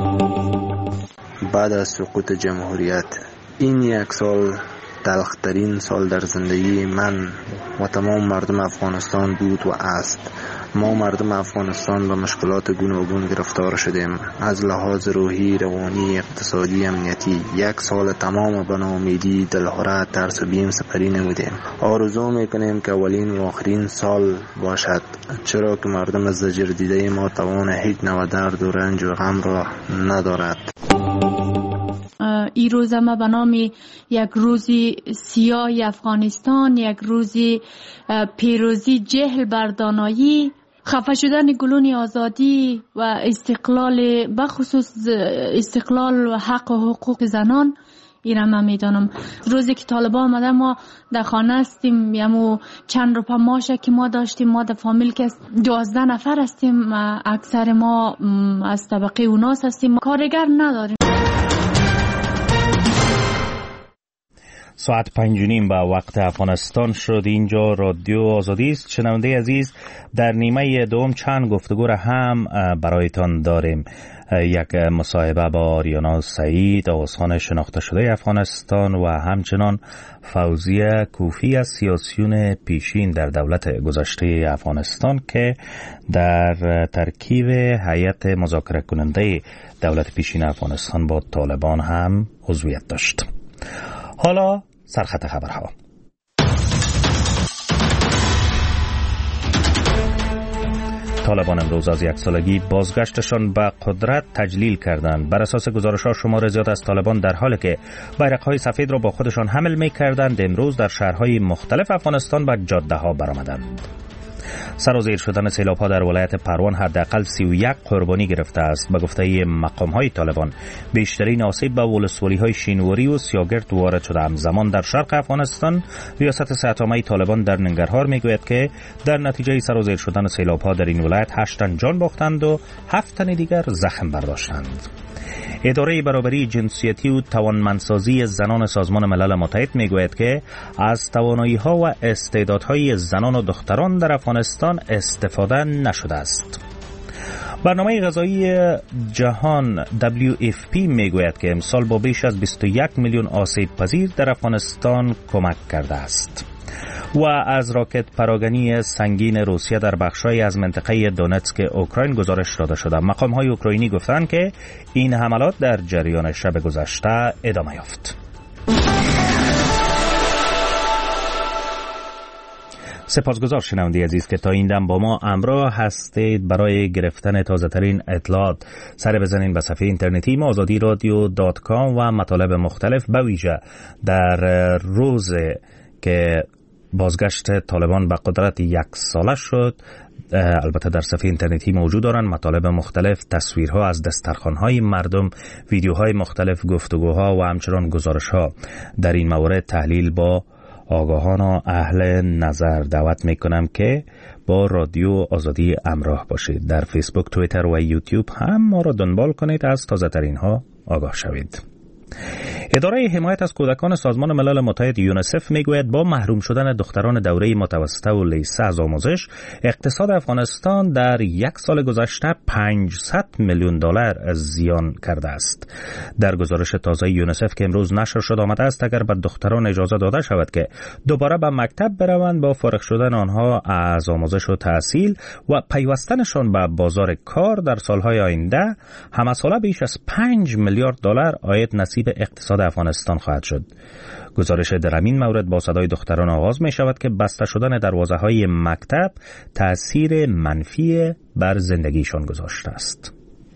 بعد از سقوط جمهوریت این یک سال تلخترین سال در زندگی من و تمام مردم افغانستان بود و است. ما مردم افغانستان به مشکلات گوناگون گرفتار شدیم، از لحاظ روحی، روانی، اقتصادی، امنیتی. یک سال تمام به ناامیدی، دلهره، ترس و بیم سپری نمودیم. آرزو میکنیم که اولین و آخرین سال باشد، چرا که مردم از زجر دیده ما توان هیچ نوع درد و رنج و غم را ندارد. این روز ما به نام یک روزی سیاه افغانستان، یک روزی پیروزی جهل بر دانایی، خفه شدن گلون آزادی و استقلال، بخصوص استقلال و حق و حقوق زنان، این را من میدانم. روزی که طالبان آمده ما در خانه هستیم، یمو چند روپا ماشه که ما داشتیم، ما در فامیل که دوازده نفر هستیم، اکثر ما از طبقه اوناس هستیم، کارگر نداریم. ساعت پنج و نیم به وقت افغانستان شد. اینجا رادیو آزادی است. شنونده عزیز، در نیمه دوم چند گفتگو را هم برایتان داریم. یک مصاحبه با آریانا سعید، آوازخوان شناخته شده افغانستان، و همچنان فوزیه کوفی از سیاسیون پیشین در دولت گذشته افغانستان که در ترکیب هیئت مذاکره کننده دولت پیشین افغانستان با طالبان هم عضویت داشت. حالا سرخط خبرها. طالبان امروز از یک سالگی بازگشتشان به قدرت تجلیل کردند. بر اساس گزارش‌ها شمار زیاد از طالبان در حالی که بیرق‌های سفید را با خودشان حمل می‌کردند، امروز در شهرهای مختلف افغانستان به جاده‌ها برآمدند. سرازیر شدن سیلاب‌ها در ولایت پروان حداقل سی و یک قربانی گرفته است. به گفته مقام‌های طالبان، بیشترین آسیب به ولسوالی‌های شینواری و سیاگرد وارد شده. همزمان در شرق افغانستان، ریاست صحت‌عامه طالبان در ننگرهار میگوید که در نتیجه سرازیر شدن سیلاب‌ها در این ولایت هشت تن جان باختند و هفت تن دیگر زخم برداشتند. اداره برابری جنسیتی و توانمندسازی زنان سازمان ملل متحد میگوید که از توانایی‌ها و استعدادهای زنان و دختران در افغانستان استفاده نشده است. برنامه غذایی جهان دبلیو اف پی میگوید که امسال با بیش از بیست و یک میلیون آسیب پذیر در افغانستان کمک کرده است. و از راکت پراگنی سنگین روسیه در بخش‌های از منطقه دونتسک اوکراین گزارش داده شده. مقام‌های اوکراینی گفتند که این حملات در جریان شب گذشته ادامه یافت. سپاسگزار شنونده عزیز که تا این دم با ما همراه هستید. برای گرفتن تازه‌ترین اطلاعات سر بزنین به صفحه اینترنتی ما آزادی رادیو دات کام و مطالب مختلف، به ویژه در روز که بازگشت طالبان به قدرت یک ساله شد. البته در صفحه اینترنتی موجود دارن مطالب مختلف، تصویرها از دسترخوان‌های مردم، ویدیوهای مختلف، گفتگوها و همچنان گزارش‌ها در این مورد تحلیل با آگاهان و اهل نظر. دعوت میکنم که با رادیو آزادی همراه باشید. در فیسبوک، توییتر و یوتیوب هم ما را دنبال کنید، از تازه ترین ها آگاه شوید. اداره حمایت از کودکان سازمان ملل متحد یونیسف میگوید با محروم شدن دختران دوره متوسطه و لیسه از آموزش، اقتصاد افغانستان در یک سال گذشته پانصد میلیون دلار زیان کرده است. در گزارش تازه یونیسف که امروز نشر شد آمده است اگر به دختران اجازه داده شود که دوباره به مکتب بروند، با فارغ شدن آنها از آموزش و تحصیل و پیوستنشان به بازار کار در سالهای آینده، همساله بیش از پنج میلیارد دلار عاید نصیب اقتصاد افغانستان خواهد شد. گزارش در همین مورد با صدای دختران آغاز می شود که بسته شدن دروازه های مکتب تأثیر منفی بر زندگیشان گذاشته است.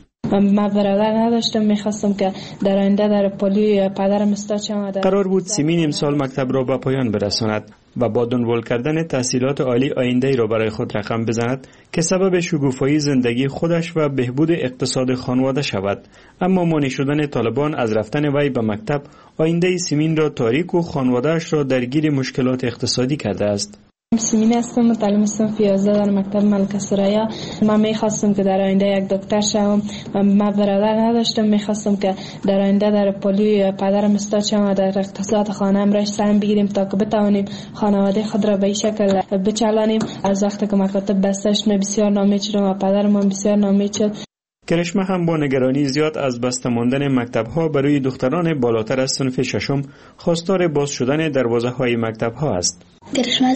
من برادر نداشتم، میخواستم که در آینده در پلیو پدرم استاد آمده. قرار بود سیمین امسال مکتب را به پایان برساند و با دنبال کردن تحصیلات عالی آینده‌ای را برای خود رقم بزند که سبب شکوفایی زندگی خودش و بهبود اقتصاد خانواده شود. اما مانع شدن طالبان از رفتن وی به مکتب آینده سیمین را تاریک و خانواده‌اش را درگیر مشکلات اقتصادی کرده است. سیمین هستم، متعلم هستم فیازده در مکتب ملک سریا. من میخواستم که در آینده یک دکتر شوم. من برادر نداشتم، میخواستم که در آینده در پلیو پدرم استاد شوم و در اقتصاد خانه‌ام را سهم بگیریم تا که بتوانیم خانواده خود را به این شکل بچلانیم. از وقتی که مکاتب بسته شد بسیار ناامید شدم و پدرم هم بسیار ناامید شد. کرشمه هم با نگرانی زیاد از بسته ماندن مکتب‌ها برای دختران بالاتر از صنف ششم خواستار باز شدن دروازه‌های مکتب‌ها است. کرشمه هستم،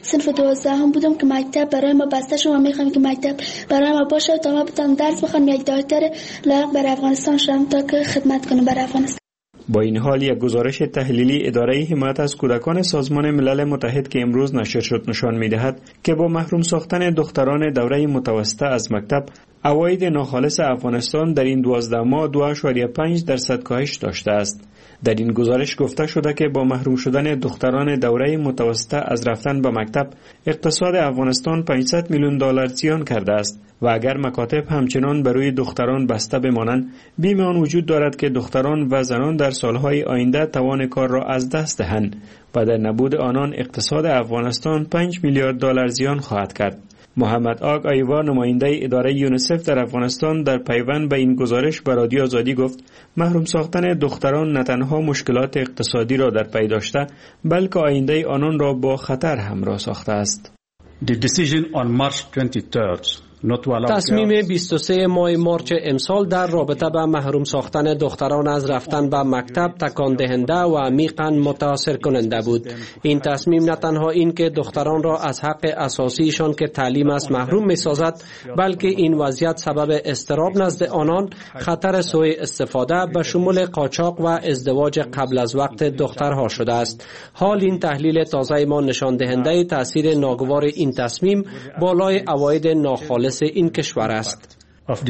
صنف دوازده هم بودم که مکتب برای ما بسته شد و میخوام که مکتب برای ما باشه تا ما بتونم درس بخونم. یک دکتر لایق برای افغانستان شدم تا که خدمت کنم برای افغانستان. با این حال یک گزارش تحلیلی اداره حمایت از کودکان سازمان ملل متحد که امروز نشر شد نشان می‌دهد که با محروم ساختن دختران دوره متوسطه از مکتب، عواید ناخالص افغانستان در این دوازده ماه دو ممیز پنج درصد کاهش داشته است. در این گزارش گفته شده که با محروم شدن دختران دوره متوسطه از رفتن به مکتب، اقتصاد افغانستان پانصد میلیون دلار زیان کرده است و اگر مکاتب همچنان بروی دختران بسته بمانند، بیم آن وجود دارد که دختران و زنان در سالهای آینده توان کار را از دست دهند و در نبود آنان اقتصاد افغانستان پنج میلیارد دلار زیان خواهد کرد. محمد آگ آیوا، نماینده اداره یونیسف در افغانستان، در پیوند به این گزارش به رادیو آزادی گفت محروم ساختن دختران نه تنها مشکلات اقتصادی را در پی داشته بلکه آینده آنان را با خطر همراه ساخته است. The decision on March twenty-third تصمیم بیست و سوم ماه مارچ امسال در رابطه با محروم ساختن دختران از رفتن به مکتب تکان دهنده و عمیقاً متاثر کننده بود. این تصمیم نه تنها این که دختران را از حق اساسیشان که تعلیم است محروم می سازد، بلکه این وضعیت سبب اضطراب نزد آنان، خطر سوء استفاده به شمول قاچاق و ازدواج قبل از وقت دخترها شده است. حال این تحلیل تازه ما نشان دهنده تاثیر ناگوار این تصمیم بالای عواید ناخالص این کشور است.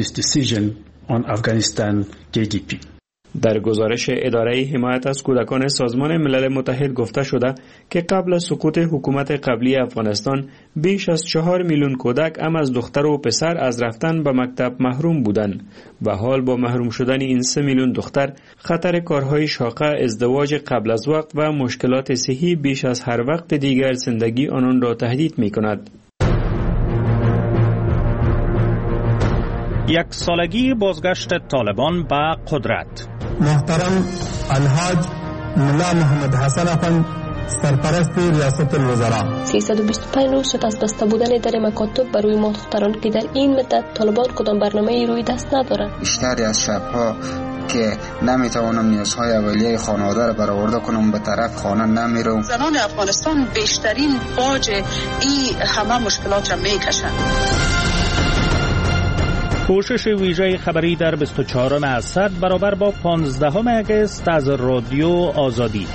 در گزارش اداره حمایت از کودکان سازمان ملل متحد گفته شده که قبل از سقوط حکومت قبلی افغانستان بیش از چهار میلیون کودک هم از دختر و پسر از رفتن به مکتب محروم بودند و حال با محروم شدن این سه میلیون دختر، خطر کارهای شاقه، ازدواج قبل از وقت و مشکلات صحی بیش از هر وقت دیگر زندگی آنان را تهدید می کند. یک سالگی بازگشت طالبان به قدرت. محترم الحاج ملا محمد حسن افند، سرپرست ریاست الوزراء، سیصد و بیست و پنج روز شد از بسته بودن در مکاتب بر روی ما دختران که در این مدت طالبان کدام برنامه‌ای روی دست ندارند. بیشتری از شبها که نمیتوانم نیازهای اولیه خانواده را برآورده کنم به طرف خانه نمیرم. زنان افغانستان بیشترین باج این همه مشکلات را میکشند. پوشش ویژه خبری در بیست و چهارم اسد برابر با پانزدهم اگست از رادیو آزادی.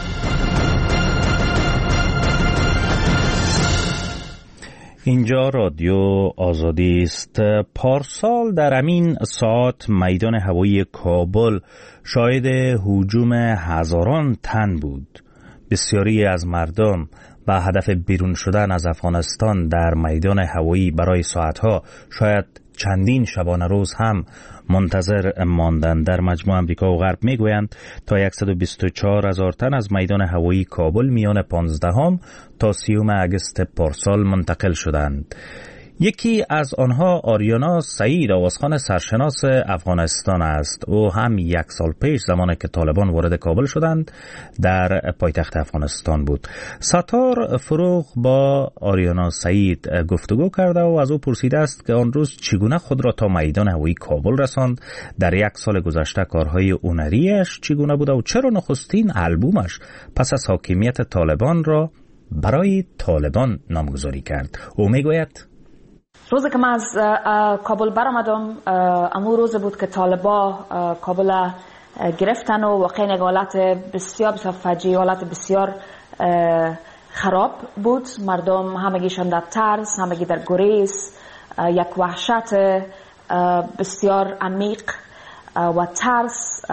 اینجا رادیو آزادی است. پارسال در همین ساعت میدان هوایی کابل شاهد هجوم هزاران تن بود. بسیاری از مردم با هدف بیرون شدن از افغانستان در میدان هوایی برای ساعتها، شاید چندین شبانه روز هم منتظر ماندن. در مجموع امریکا و غرب میگویند تا صد و بیست و چهار هزار تن از میدان هوایی کابل میان پانزدهم تا سیوم اگست پارسال منتقل شدند. یکی از آنها آریانا سعید، آوازخوان سرشناس افغانستان است. او هم یک سال پیش زمانی که طالبان وارد کابل شدند در پایتخت افغانستان بود. ستار فروغ با آریانا سعید گفتگو کرده و از او پرسیده است که آن روز چگونه خود را تا میدان هوایی کابل رساند، در یک سال گذشته کارهای هنریش چگونه بوده و چرا نخستین البومش پس از حاکمیت طالبان را برای طالبان نامگذاری کرد. او میگوید روزی که من از کابل برآمدم، امو روز بود که طالبا کابل گرفتن و واقعا یک حالت بسیار بسیار فجیع، حالت بسیار خراب بود. مردم همگیشان در ترس، همگی در گریز، یک وحشت بسیار عمیق و ترس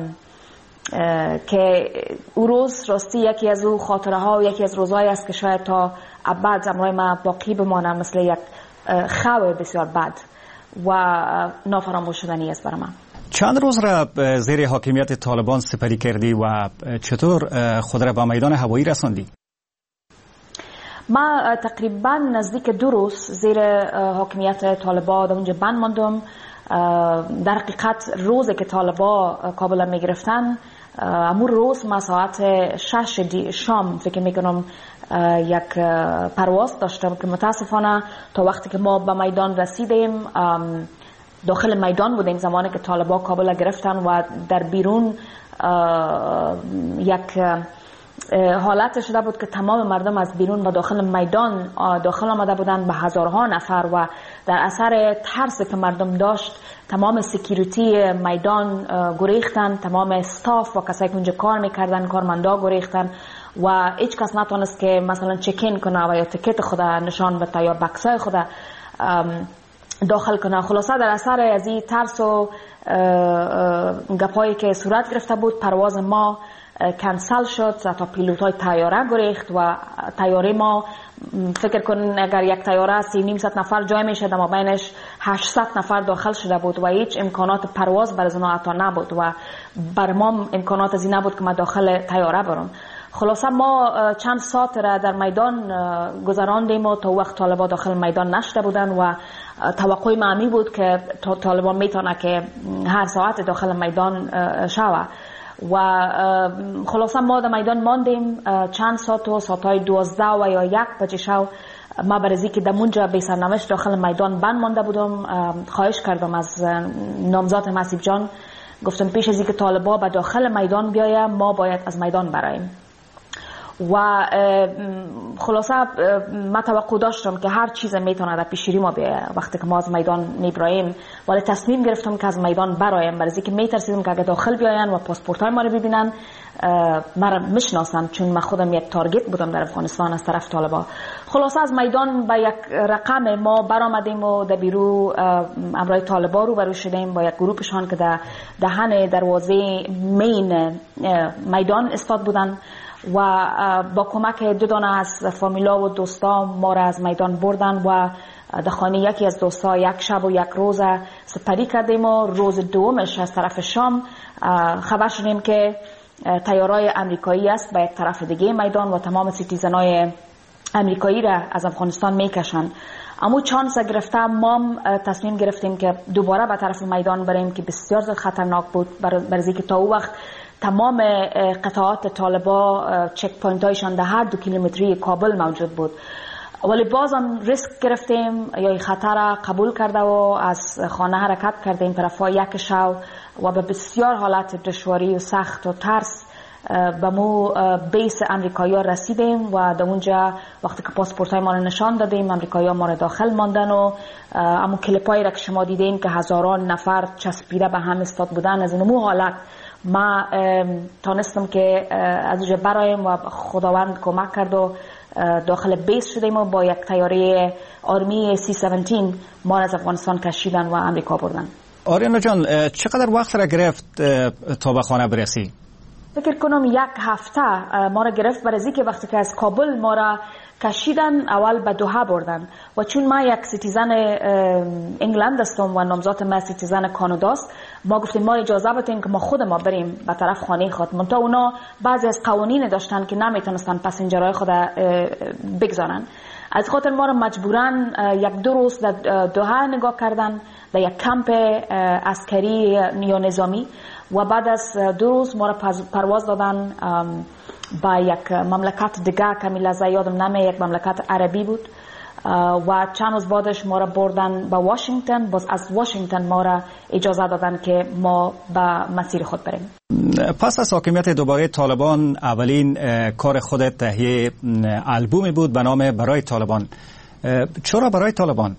که او روز راستی یکی از او خاطره ها و یکی از روزهایی است که شاید تا ابد امروی ما باقی بمانه، مثل یک خواه بسیار بد و نافراموش شدنی است برای من. چند روز را زیر حاکمیت طالبان سپری کردی و چطور خود را به میدان هوایی رساندی؟ ما تقریبا نزدیک دو روز زیر حاکمیت طالبان در اونجا بند ماندم. در حقیقت روزی که طالبان کابل می گرفتن، امور روز ما ساعت شش شام فکر میکنم یک پرواز داشتم که متاسفانه تا وقتی که ما به میدان رسیدیم داخل میدان بودیم زمانی که طالبان کابل گرفتن و در بیرون یک حالت شده بود که تمام مردم از بیرون و داخل میدان داخل آمده بودند به هزارها نفر و در اثر ترس که مردم داشت تمام سکیوریتی میدان گریختن، تمام استاف و کسایی که اونجا کار میکردن کارمندا گریختن و هیچ کس نتونست که مثلا چکین کنه و یا تیکت خود نشان بده یا بکسای خود داخل کنه. خلاصه در اثر از این ترس و گپایی که صورت گرفته بود پرواز ما کنسل شد تا پیلوت های تیاره گریخت و تیاره ما فکر کنین اگر یک تیاره سی نیم ست نفر جای میشد اما بینش هشتصد نفر داخل شده بود و هیچ امکانات پرواز بر از اونا عطا نبود و بر ما امکانات از این نبود که ما داخل تیاره برم. خلاصه ما چند ساعت را در میدان گذراندیم و تا وقت طالبان داخل میدان نشده بودن و توقع معمی بود که طالبان میتونه که هر ساعت داخل میدان شوه و خلاصه ما در میدان ماندیم چند ساعت و ساعتهای دوازده و یا یک بجه شو ما برزی که دمونجا بی سرنوشت داخل میدان بند مانده بودم. خواهش کردم از نامزد مسیب جان، گفتم پیش از اینکه طالبان به داخل میدان بیاید ما باید از میدان براییم و خلاصه ما توقع داشتم که هر چیز میتونه در پیشیری ما بیاید وقتی که ما از میدان میبراییم، ولی تصمیم گرفتم که از میدان برایم برای اینکه میترسیدم که اگه داخل بیاین و پاسپورت های ما رو ببینن مرا میشناسن چون من خودم یک تارگت بودم در افغانستان از طرف طالبان. خلاصه از میدان با یک رقم ما برآمدیم و در بیرو امرای طالبان رو برو شدیم با یک گروهشان که در دهن دروازه مین میدان استاد بودن و با کمک دو دانه از فامیلا و دوستا ما را از میدان بردن و در خانه یکی از دوستا یک شب و یک روز سپری کردیم و روز دومش از طرف شام خبر شدیم که تیارای امریکایی است به یک طرف دیگه میدان و تمام سیتیزنای امریکایی را از افغانستان میکشن. اما چانس گرفته ما تصمیم گرفتیم که دوباره به طرف میدان بریم که بسیار خطرناک بود برای که تا او وقت تمام قطعات طالبا چک پوینت هایشان در هر دو کیلومتری کابل موجود بود، ولی بازم ریسک گرفتیم یا خطر قبول کرده و از خانه حرکت کردیم طرف یک شو و به بسیار حالت دشواری و سخت و ترس به مو بیس امریکایی ها رسیدیم و در اونجا وقتی که پاسپورت های ما رو نشان دادیم امریکایی ها ما رو داخل ماندن و اما کلیپ هایی را که شما دیدین که هزاران نفر چسبیده به هم استاد بودن از این حالت ما تانستم که از اونجا برایم و خداوند کمک کرد و داخل بیس شدیم و با یک تیاره آرمی سی هفده ما از افغانستان کشیدن و امریکا بردن. آریانا جان چقدر وقت را گرفت تا به خانه برسی؟ فکر کنم یک هفته ما را گرفت برای که وقتی که از کابل ما را کشیدن اول به دوحه بردن و چون ما یک سیتیزن انگلند هستم و نامزد ما سیتیزن کاناداست ما گفتیم ما اجازه بدین که ما خود ما بریم به طرف خانه خود. منتها اونا بعضی از قوانین داشتن که نمیتونستن پسنجرهای خود بگذارن، از خاطر ما را مجبوراً یک دو روز در دوحه نگاه کردن در یک کمپ عسکری یا نظامی و بعد از دو روز ما را پرواز دادن با یک مملکت دیگه که میلازه یادم نمیاد یک مملکت عربی بود و چند روز بعدش ما را بردن به واشنگتن. باز از واشنگتن ما را اجازه دادن که ما به مسیر خود بریم. پس از حاکمیت دوباره طالبان اولین کار خود تهیه البومی بود به نام برای طالبان. چرا برای طالبان؟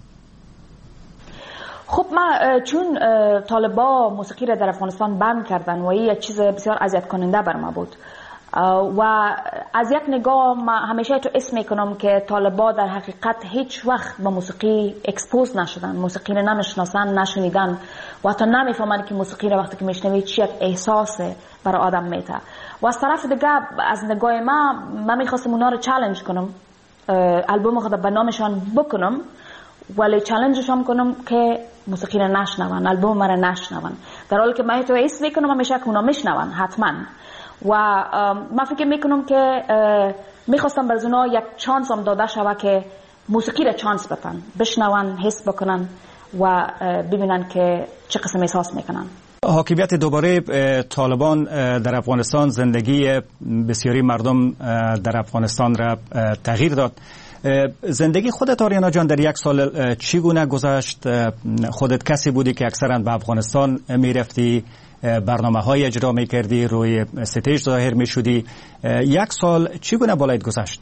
خب ما چون طالبان موسیقی را در افغانستان بند کردن و این چیز بسیار اذیت کننده بر ما بود و از یک نگاه ما همیشه تو اسم میکنم که طالبان در حقیقت هیچ وقت با موسیقی اکسپوز نشدن، موسیقی را نمیشناسن نشنیدن و حتی نمیفهمن که موسیقی را وقتی که میشنوی چی یک احساس برای آدم میته. و از طرف دیگه از نگاه ما من میخواستم اونا رو چالش کنم، البوم خود به نامشان بکنم ولی چالنجشان کنم که موسیقی را نشنون، البوم را نشنون، در حالی که من تو اسم میکنم همیشه که اونا میشنون حتما. و من فکر میکنم که میخواستم برای اونا یک چانس هم داده شوه که موسیقی را چانس بدن، بشنون، حس بکنن و ببینن که چه قسم احساس میکنن. حاکمیت دوباره طالبان در افغانستان زندگی بسیاری مردم در افغانستان را تغییر داد. زندگی خودت آریانا جان در یک سال چگونه گذشت؟ خودت کسی بودی که اکثرا به افغانستان میرفتی؟ برنامه های اجرا میکردی، روی ستیج ظاهر میشدی. یک سال چگونه بالایت گذشت؟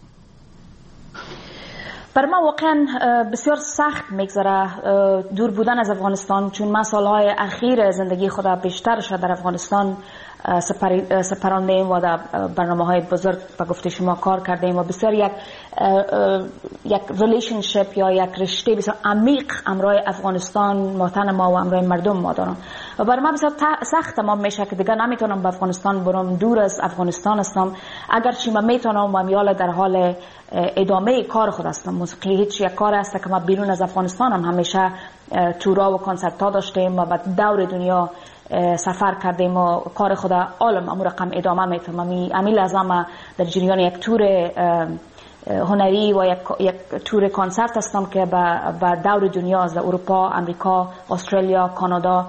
بر من واقعا بسیار سخت میگذره دور بودن از افغانستان، چون من سالهای اخیر زندگی خود بیشترش در افغانستان سپراندیم و در برنامه های بزرگ و گفته شما کار کردیم و بسیار یک یک ریلیشنشپ یا یک رشته بسیار عمیق امروی افغانستان وطن ما و امروی مردم ما دارم و برای من بسیار سخت تمام میشه که دیگه نمیتونم به افغانستان برم، دور از افغانستان هستم. اگرچه من میتونم و میال در حال ادامه کار خود هستم. موسیقی هیچ یک کار است که ما بیرون از افغانستان هم همیشه تورا و کنسرت ها داشتیم و به دور دنیا سفر کردیم و کار خود عالم امور رقم ادامه میتونم. امی لازم در جریان یک تور هنری و یک, یک تور کنسرت هستم که به دور دنیا از اروپا، امریکا، استرالیا، کانادا.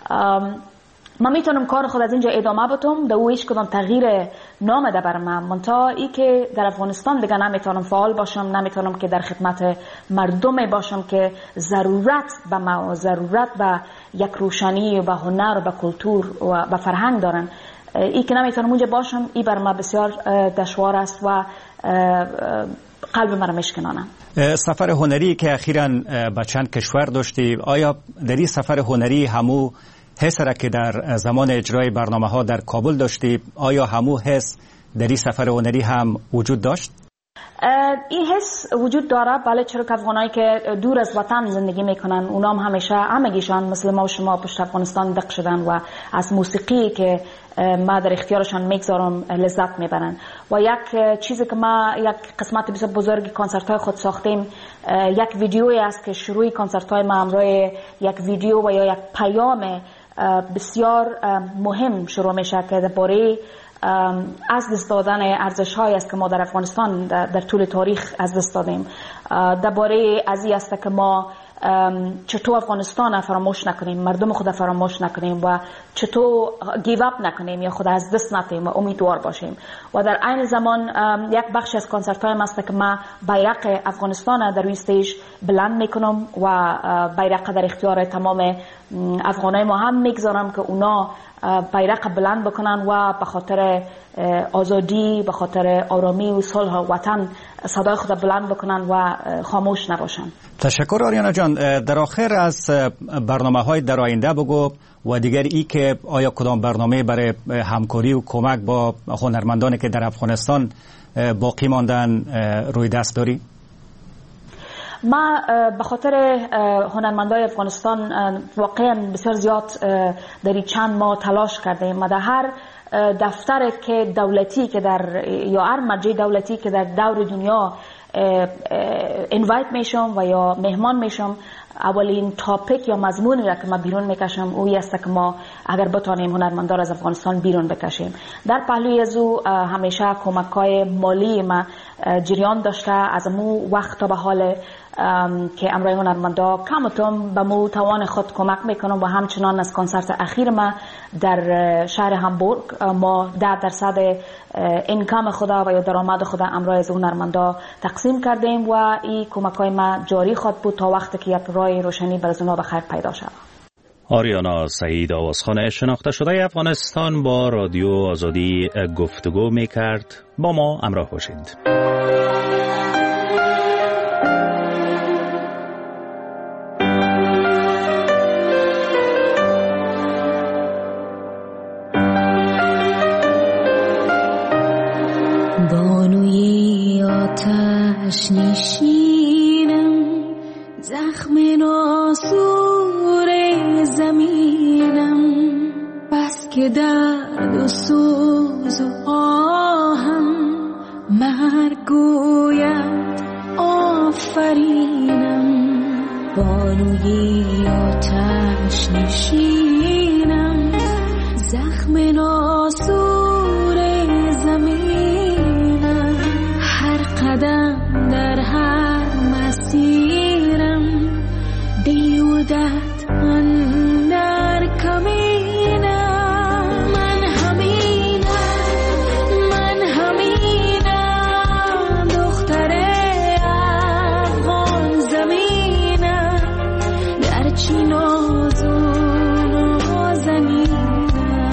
من میتونم کار خود از اینجا ادامه بدم، در او هیچ کدام تغییر نامده بر من، منتها ای که در افغانستان دیگه نمیتونم فعال باشم، نمیتونم که در خدمت مردمی باشم که ضرورت به ما، ضرورت به یک روشنی و به هنر و به کلتور و به فرهنگ دارن. ای که نمیتونم اونجا باشم، ای بر من بسیار دشوار است و قلب من میشکنانه. سفر هنری که اخیراً به چند کشور داشتی، آیا در این سفر هنری همو حس را که در زمان اجرای برنامه ها در کابل داشتی، آیا همو حس در این سفر هنری هم وجود داشت؟ این حس وجود داره، بله، چرا که افغانایی که دور از وطن زندگی میکنن اونام همیشه همگیشان مثل ما و شما پشت افغانستان دق شدن و از موسیقی که ما در اختیارشان میگذارم لذت میبرن. و یک چیزی که ما یک قسمت بسیار بزرگی کنسرت های خود ساختیم، یک ویدیویی است که شروع کنسرت های ما روی یک ویدیو و یا یک پیام بسیار مهم شروع میشه که درباره از دست دادن ارزش های است که ما در افغانستان در طول تاریخ از دست دادیم. درباره از این است که ما چطور افغانستان فراموش نکنیم، مردم خود فراموش نکنیم و چطور گیو اپ نکنیم یا خود از دست ندیم و امیدوار باشیم. و در عین زمان یک بخش از کنسرت های است که ما بیرق افغانستان در روی استیج بلند میکنم و بیرق در اختیار تمام افغانای ما هم میگذارم که اونا بیرق بلند بکنن و به خاطر آزادی، به خاطر آرامی و صلح وطن صدای خود بلند بکنن و خاموش نباشن. تشکر آریانا جان. در آخر از برنامه های در آینده بگو و دیگر ای که آیا کدام برنامه برای همکاری و کمک با هنرمندانی که در افغانستان باقی ماندن روی دست داری؟ ما به خاطر هنرمندای افغانستان واقعا بسیار زیاد در چند ماه تلاش کردیم. ما در هر دفتر که دولتی که در یا هر مرجع دولتی که در دور دنیا اینوایت میشم و یا مهمان میشم، اولین تاپیک یا مضمونی را که ما بیرون میکشم اوی است که ما اگر بتانیم هنرمندان از افغانستان بیرون بکشیم. در پهلوی از او همیشه کمک‌های مالی ما جریان داشته از مو وقت تا به حال که امروی هنرمندا کمتون به مو توان خود کمک میکنم و همچنان از کنسرت اخیر ما در شهر هامبورگ ما ده درصد اینکام خدا و یا درآمد خدا امروی از هنرمندا تقسیم کردیم و این کمک‌های ما جاری خود بود تا وقتی که یک راه روشنی برای اونا به خیر پیدا شود. آریانا سعید آوازخان شناخته شده افغانستان با رادیو آزادی گفتگو میکرد. با ما همراه باشید. بانوی آتش نشینم، زخم ناسور زمینم، بس که درد و سوز و آهم مرگ گوید آفرینم. بانوی آتش نشینم، زخم ناسور زمینم، هر قدم در هر مسیرم بیودت اندر کمینم. من همینم، من همینم، دختر افغان زمینم، گرچه ناز و نازنینم.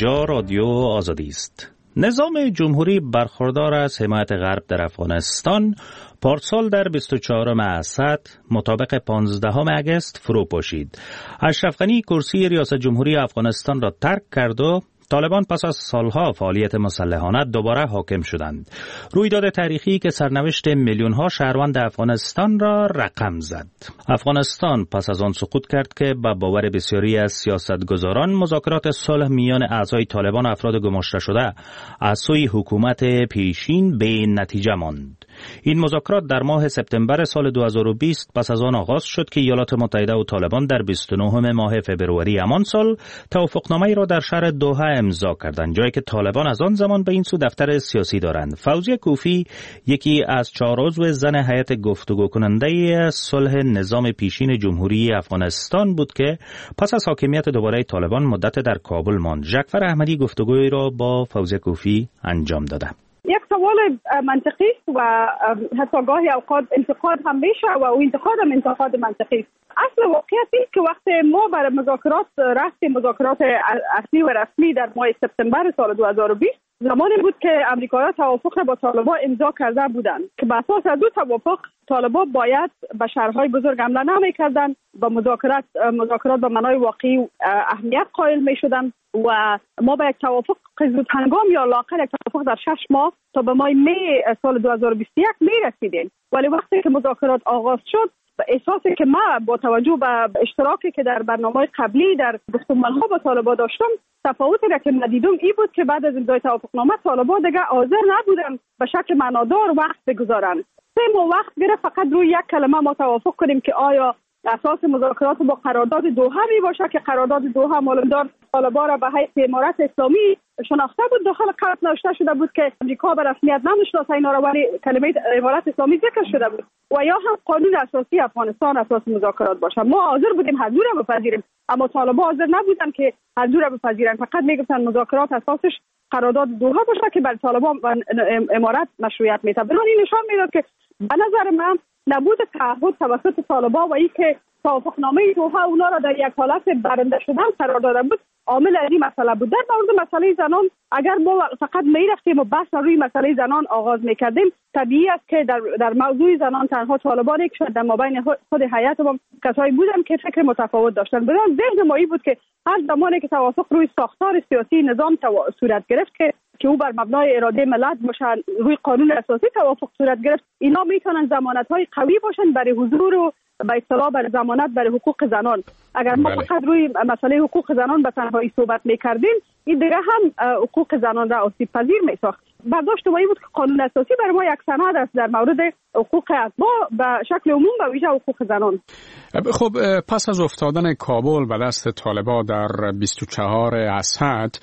اینجا رادیو آزادی است. نظام جمهوری برخوردار از حمایت غرب در افغانستان پارسال در بیست و چهارم اسد مطابق پانزدهم اگست فرو پاشید. اشرف غنی کرسی ریاست جمهوری افغانستان را ترک کرد و طالبان پس از سالها فعالیت مسلحانه دوباره حاکم شدند. رویداد تاریخی که سرنوشت میلیون‌ها شهروند افغانستان را رقم زد. افغانستان پس از آن سقوط کرد که به باور بسیاری از سیاستگزاران مذاکرات صلح میان اعضای طالبان و افراد گماشته شده از سوی حکومت پیشین به نتیجه ماند. این مذاکرات در ماه سپتامبر سال دو هزار و بیست پس از آن آغاز شد که ایالات متحده و طالبان در بیست و نهم ماه فبروری همان سال توافقنامه‌ای را در شهر دوحه امضا کردند، جایی که طالبان از آن زمان به این سو دفتر سیاسی دارند. فوزیه کوفی یکی از چهار عضو زن هیئت گفتگو کننده صلح نظام پیشین جمهوری افغانستان بود که پس از حاکمیت دوباره طالبان مدت در کابل ماند. ژکفر احمدی گفتگوی را با فوزیه کوفی انجام داده. یک سوال منطقی و حتی گاهی اوقات انتقاد هم میشه و او انتقاد هم انتقاد منطقی است. اصل واقعیت این که وقتی ما برای مذاکرات رفتیم، مذاکرات اصلی و رسمی در ماه سپتامبر سال دو هزار و بیست، زمانی بود که امریکایی‌ها توافق را با طالبان امضا کرده بودند که بر اساس از دو توافق طالبان باید به شهرهای بزرگ حمله نمی‌کردند، با مذاکرات مذاکرات به معنای واقعی اهمیت قائل می‌شدند و ما به یک توافق زود هنگام یا لااقل یک توافق در شش ماه تا به ماه می سال دو هزار و بیست و یک می‌رسیدیم. ولی وقتی که مذاکرات آغاز شد، احساسی که ما با توجه به اشتراکی که در برنامه قبلی در گفتمان‌ها با طالبان داشتم، تفاوتی را که ندیدم این بود که بعد از امضای توافقنامه طالبان دیگه حاضر نبودن به شکل معنادار وقت بگذارند. سه ماه وقت گرفت فقط روی یک کلمه ما توافق کنیم که آیا اساس مذاکرات با قرارداد دوحه می باشه که قرارداد دوحه معلومدار طالبان را به حیث امارت اسلامی شناخته بود. داخل قرارداد نوشته شده بود که امریکا به رسمیت نمیشناسه اینا را، ولی کلمه امارت اسلامی ذکر شده بود. و یا هم قانون اساسی افغانستان اساس مذاکرات باشه. ما حاضر بودیم حضور را بپذیریم، اما طالبان حاضر نبودن که حضور را بپذیرن. فقط میگفتن مذاکرات اساسش قرارداد دوحه باشه که بر طالبان و امارت مشروعیت میده. بنابراین این نشان میداد که به نظر من نبود تعهد توسط طالبان و اینکه توافقنامه دوحه اونا را در یک حالت برنده شدن قرار داده بود عامل از این مسئله بود. در مورد مسئله زنان اگر ما فقط میرفتیم و بحث روی مسئله زنان آغاز میکردیم، طبیعی است که در در موضوع زنان تنها طالبان یک شد در مابین خود هیئت و کسایی بودن که فکر متفاوت داشتن. بدون ذهن ما این بود که هر زمانی که توافق روی ساختار سیاسی نظام صورت گرفت که که او بر مبنای اراده ملت باشه، روی قانون اساسی توافق صورت گرفت، اینا میتونن ضمانت‌های قوی باشن برای حضور و به اصطلاح برای ضمانت برای حقوق زنان. اگر ما فقط روی مسئله حقوق زنان به تنهایی صحبت میکردیم، این دیگه هم حقوق زنان را آسیب پذیر میساخت. برداشت ما این بود که قانون اساسی برای ما یک سند است در مورد حقوق اتباع به شکل عموم و ویژه حقوق زنان. خب پس از افتادن کابل به دست طالبان در بیست و چهار اسد،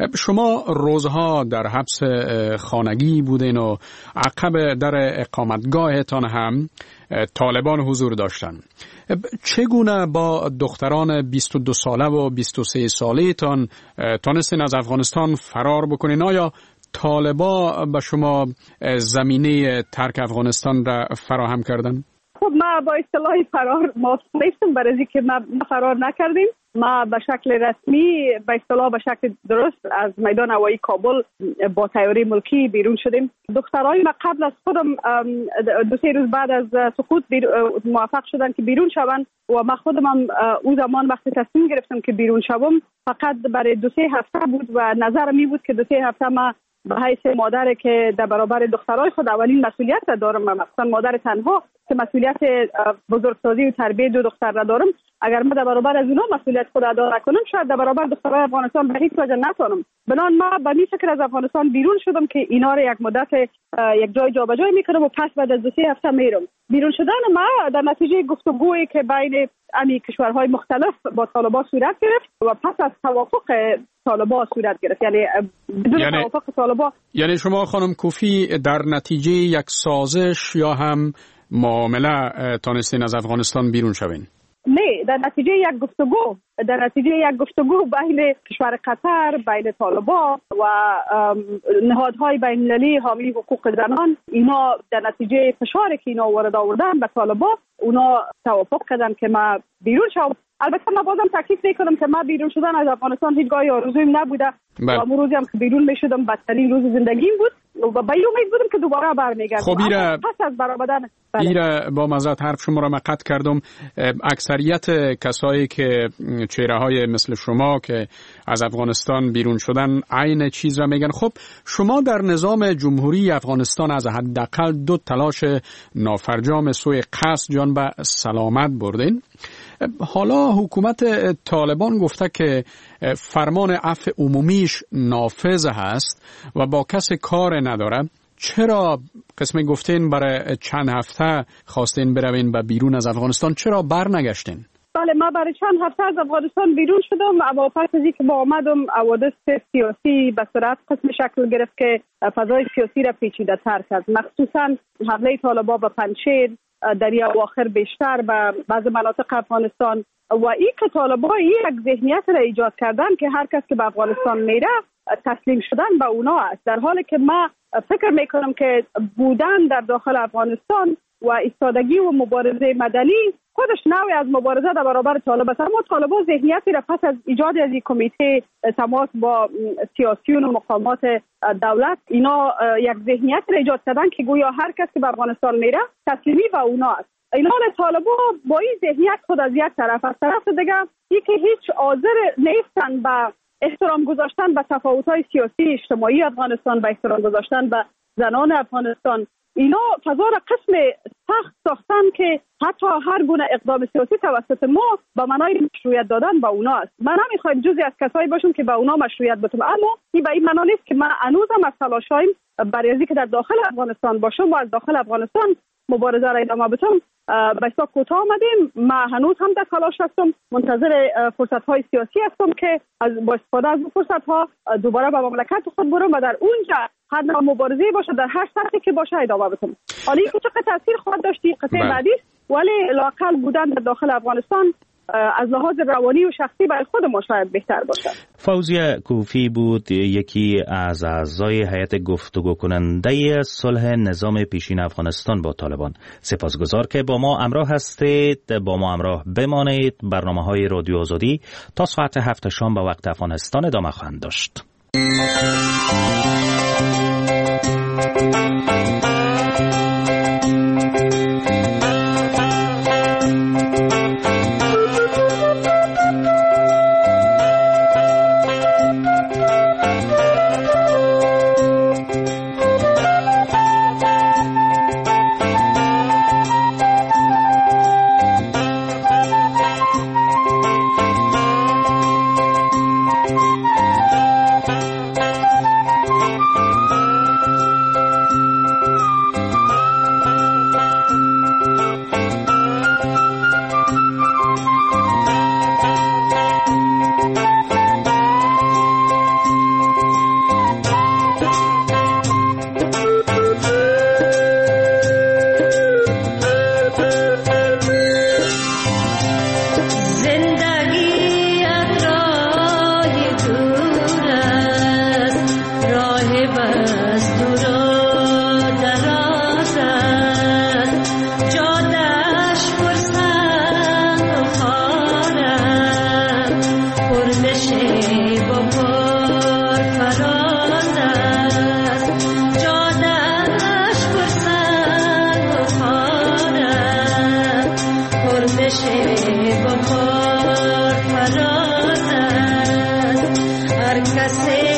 شما روزها در حبس خانگی بودین و عقب در اقامتگاهتان هم طالبان حضور داشتن. چگونه با دختران بیست و دو ساله و بیست و سه ساله تان تانستین از افغانستان فرار بکنین؟ آیا طالبان به شما زمینه ترک افغانستان را فراهم کردن؟ خب ما با اصطلاح فرار موافق نیستم، برای اینکه ما فرار نکردیم. ما به شکل رسمی به اصطلاح به شکل درست از میدان هوایی کابل با طیاره ملکی بیرون شدیم. دخترای ما قبل از خودم دو سه روز بعد از سقوط موفق شدن که بیرون شوند و ما خودم هم اون زمان وقتی تصمیم گرفتم که بیرون شوم فقط برای دو سه هفته بود و نظرم این بود که دو سه هفته ما به حیث مادر که در برابر دخترای خود اولین مسئولیت را دارم، مثلا مادر تنها که مسئولیت بزرگسازی و تربیت دو دختر را دارم، اگر ما در برابر از اونها مسئولیت خود ادا نکنم شاید در برابر دخترای افغانستان به هیچ وجه نتونم. بنان ما به این فکر از افغانستان بیرون شدم که اینا را یک مدت یک جای جابجا میکنم و پس بعد از دو سه هفته میرم. بیرون شدن ما در نتیجه گفتگویی که بین امی کشورهای مختلف با طالبان صورت گرفت و پس از توافق طالبان صورت گرفت، یعنی بدون یعنی... توافق طالبان. یعنی شما خانم کوفی در نتیجه یک سازش یا هم معامله تانستین از افغانستان بیرون شوین؟ نه، در نتیجه یک گفتگو در نتیجه یک گفتگو بین کشور قطر، بین طالبان و نهادهای بین المللی حامی حقوق زنان، اینا در نتیجه فشاری که اینا وارد آوردن به طالبان، اونا توافق کردن که ما بیرون شوم. البته من بازم تاکید میکنم که ما بیرون شدن از افغانستان هیچگاه آرزویم نبوده بله. و روزی هم که بیرون میشدم بدترین روز زندگیم بود و به این امید بودم که دوباره برمیگردم. خب ایره پس از برآمدن بله. ایره با مزد حرف شما را مقطع کردم. اکثریت کسایی که چهره های مثل شما که از افغانستان بیرون شدن عین چیز را میگن. خب شما در نظام جمهوری افغانستان از حداقل دو تلاش نافرجام سوی قصد جان به سلامت بردین. حالا حکومت طالبان گفته که فرمان عفو عمومیش نافذ هست و با کسی کار نداره. چرا قسم گفتین برای چند هفته خواستین بروین به بیرون از افغانستان، چرا بر نگشتین؟ بله ما برای چند هفته از افغانستان بیرون شدم، اما پس از اینکه با آمدم حوادث سیاسی به صورت قسم شکل گرفت که فضای سیاسی را پیچیده تر کرد، مخصوصا حمله طالبان به پنجشیر در این اواخر بیشتر به بعض مناطق افغانستان و این که طالبان یک ذهنیت را ایجاد کردن که هر کس که به افغانستان میره تسلیم شدن به اونا است، در حالی که ما فکر میکنم که بودن در داخل افغانستان و ایستادگی و مبارزه مدنی خودش نوعی از مبارزه در برابر طالب است. اما طالبان ذهنیتی را پس از ایجاد از این کمیته تماس با سیاسیون و مقامات دولت اینا یک ذهنیت را ایجاد کردن که گویا هر کس که به افغانستان میره تسلیمی به اونا است. اینا طالبان با این ذهنیت خود از یک طرف، از طرف دیگه یکی هیچ حاضر نیستن به احترام گذاشتن به تفاوت‌های سیاسی اجتماعی افغانستان، به احترام گذاشتن به زنان افغانستان. اینا فضا را قسم سخت ساختن که حتی هر گونه اقدام سیاسی توسط ما به معنای مشروعیت دادن به اونا است. من نمیخوایم جزئی از کسایی باشم که به اونا مشروعیت بدم، اما این به این معنا نیست که من هنوزم از تلاشایم برای اینکه در داخل افغانستان باشم و از داخل افغانستان مبارزه را ادامه بدم به حساب کوتاه آمدیم. من هنوز هم در تلاش هستم، منتظر فرصت‌های سیاسی هستم که از با استفاده از فرصت‌ها دوباره به مملکت خود برم و در اونجا حد مبارزه باشه، در هر سطحی که باشه ادامه بدم. حالا اینکه چقدر تاثیر خواهد داشت قطعه بعدی، ولی لااقل بودن در داخل افغانستان از لحاظ روانی و شخصی برای خود ما شاید بهتر باشه. فوزیه کوفی بود یکی از اعضای هیئت گفتگو کننده صلح نظام پیشین افغانستان با طالبان. سپاسگزار که با ما همراه هستید. با ما همراه بمانید. برنامه‌های رادیو آزادی تا ساعت هفت شام به وقت افغانستان ادامه خواهند داشت. Hare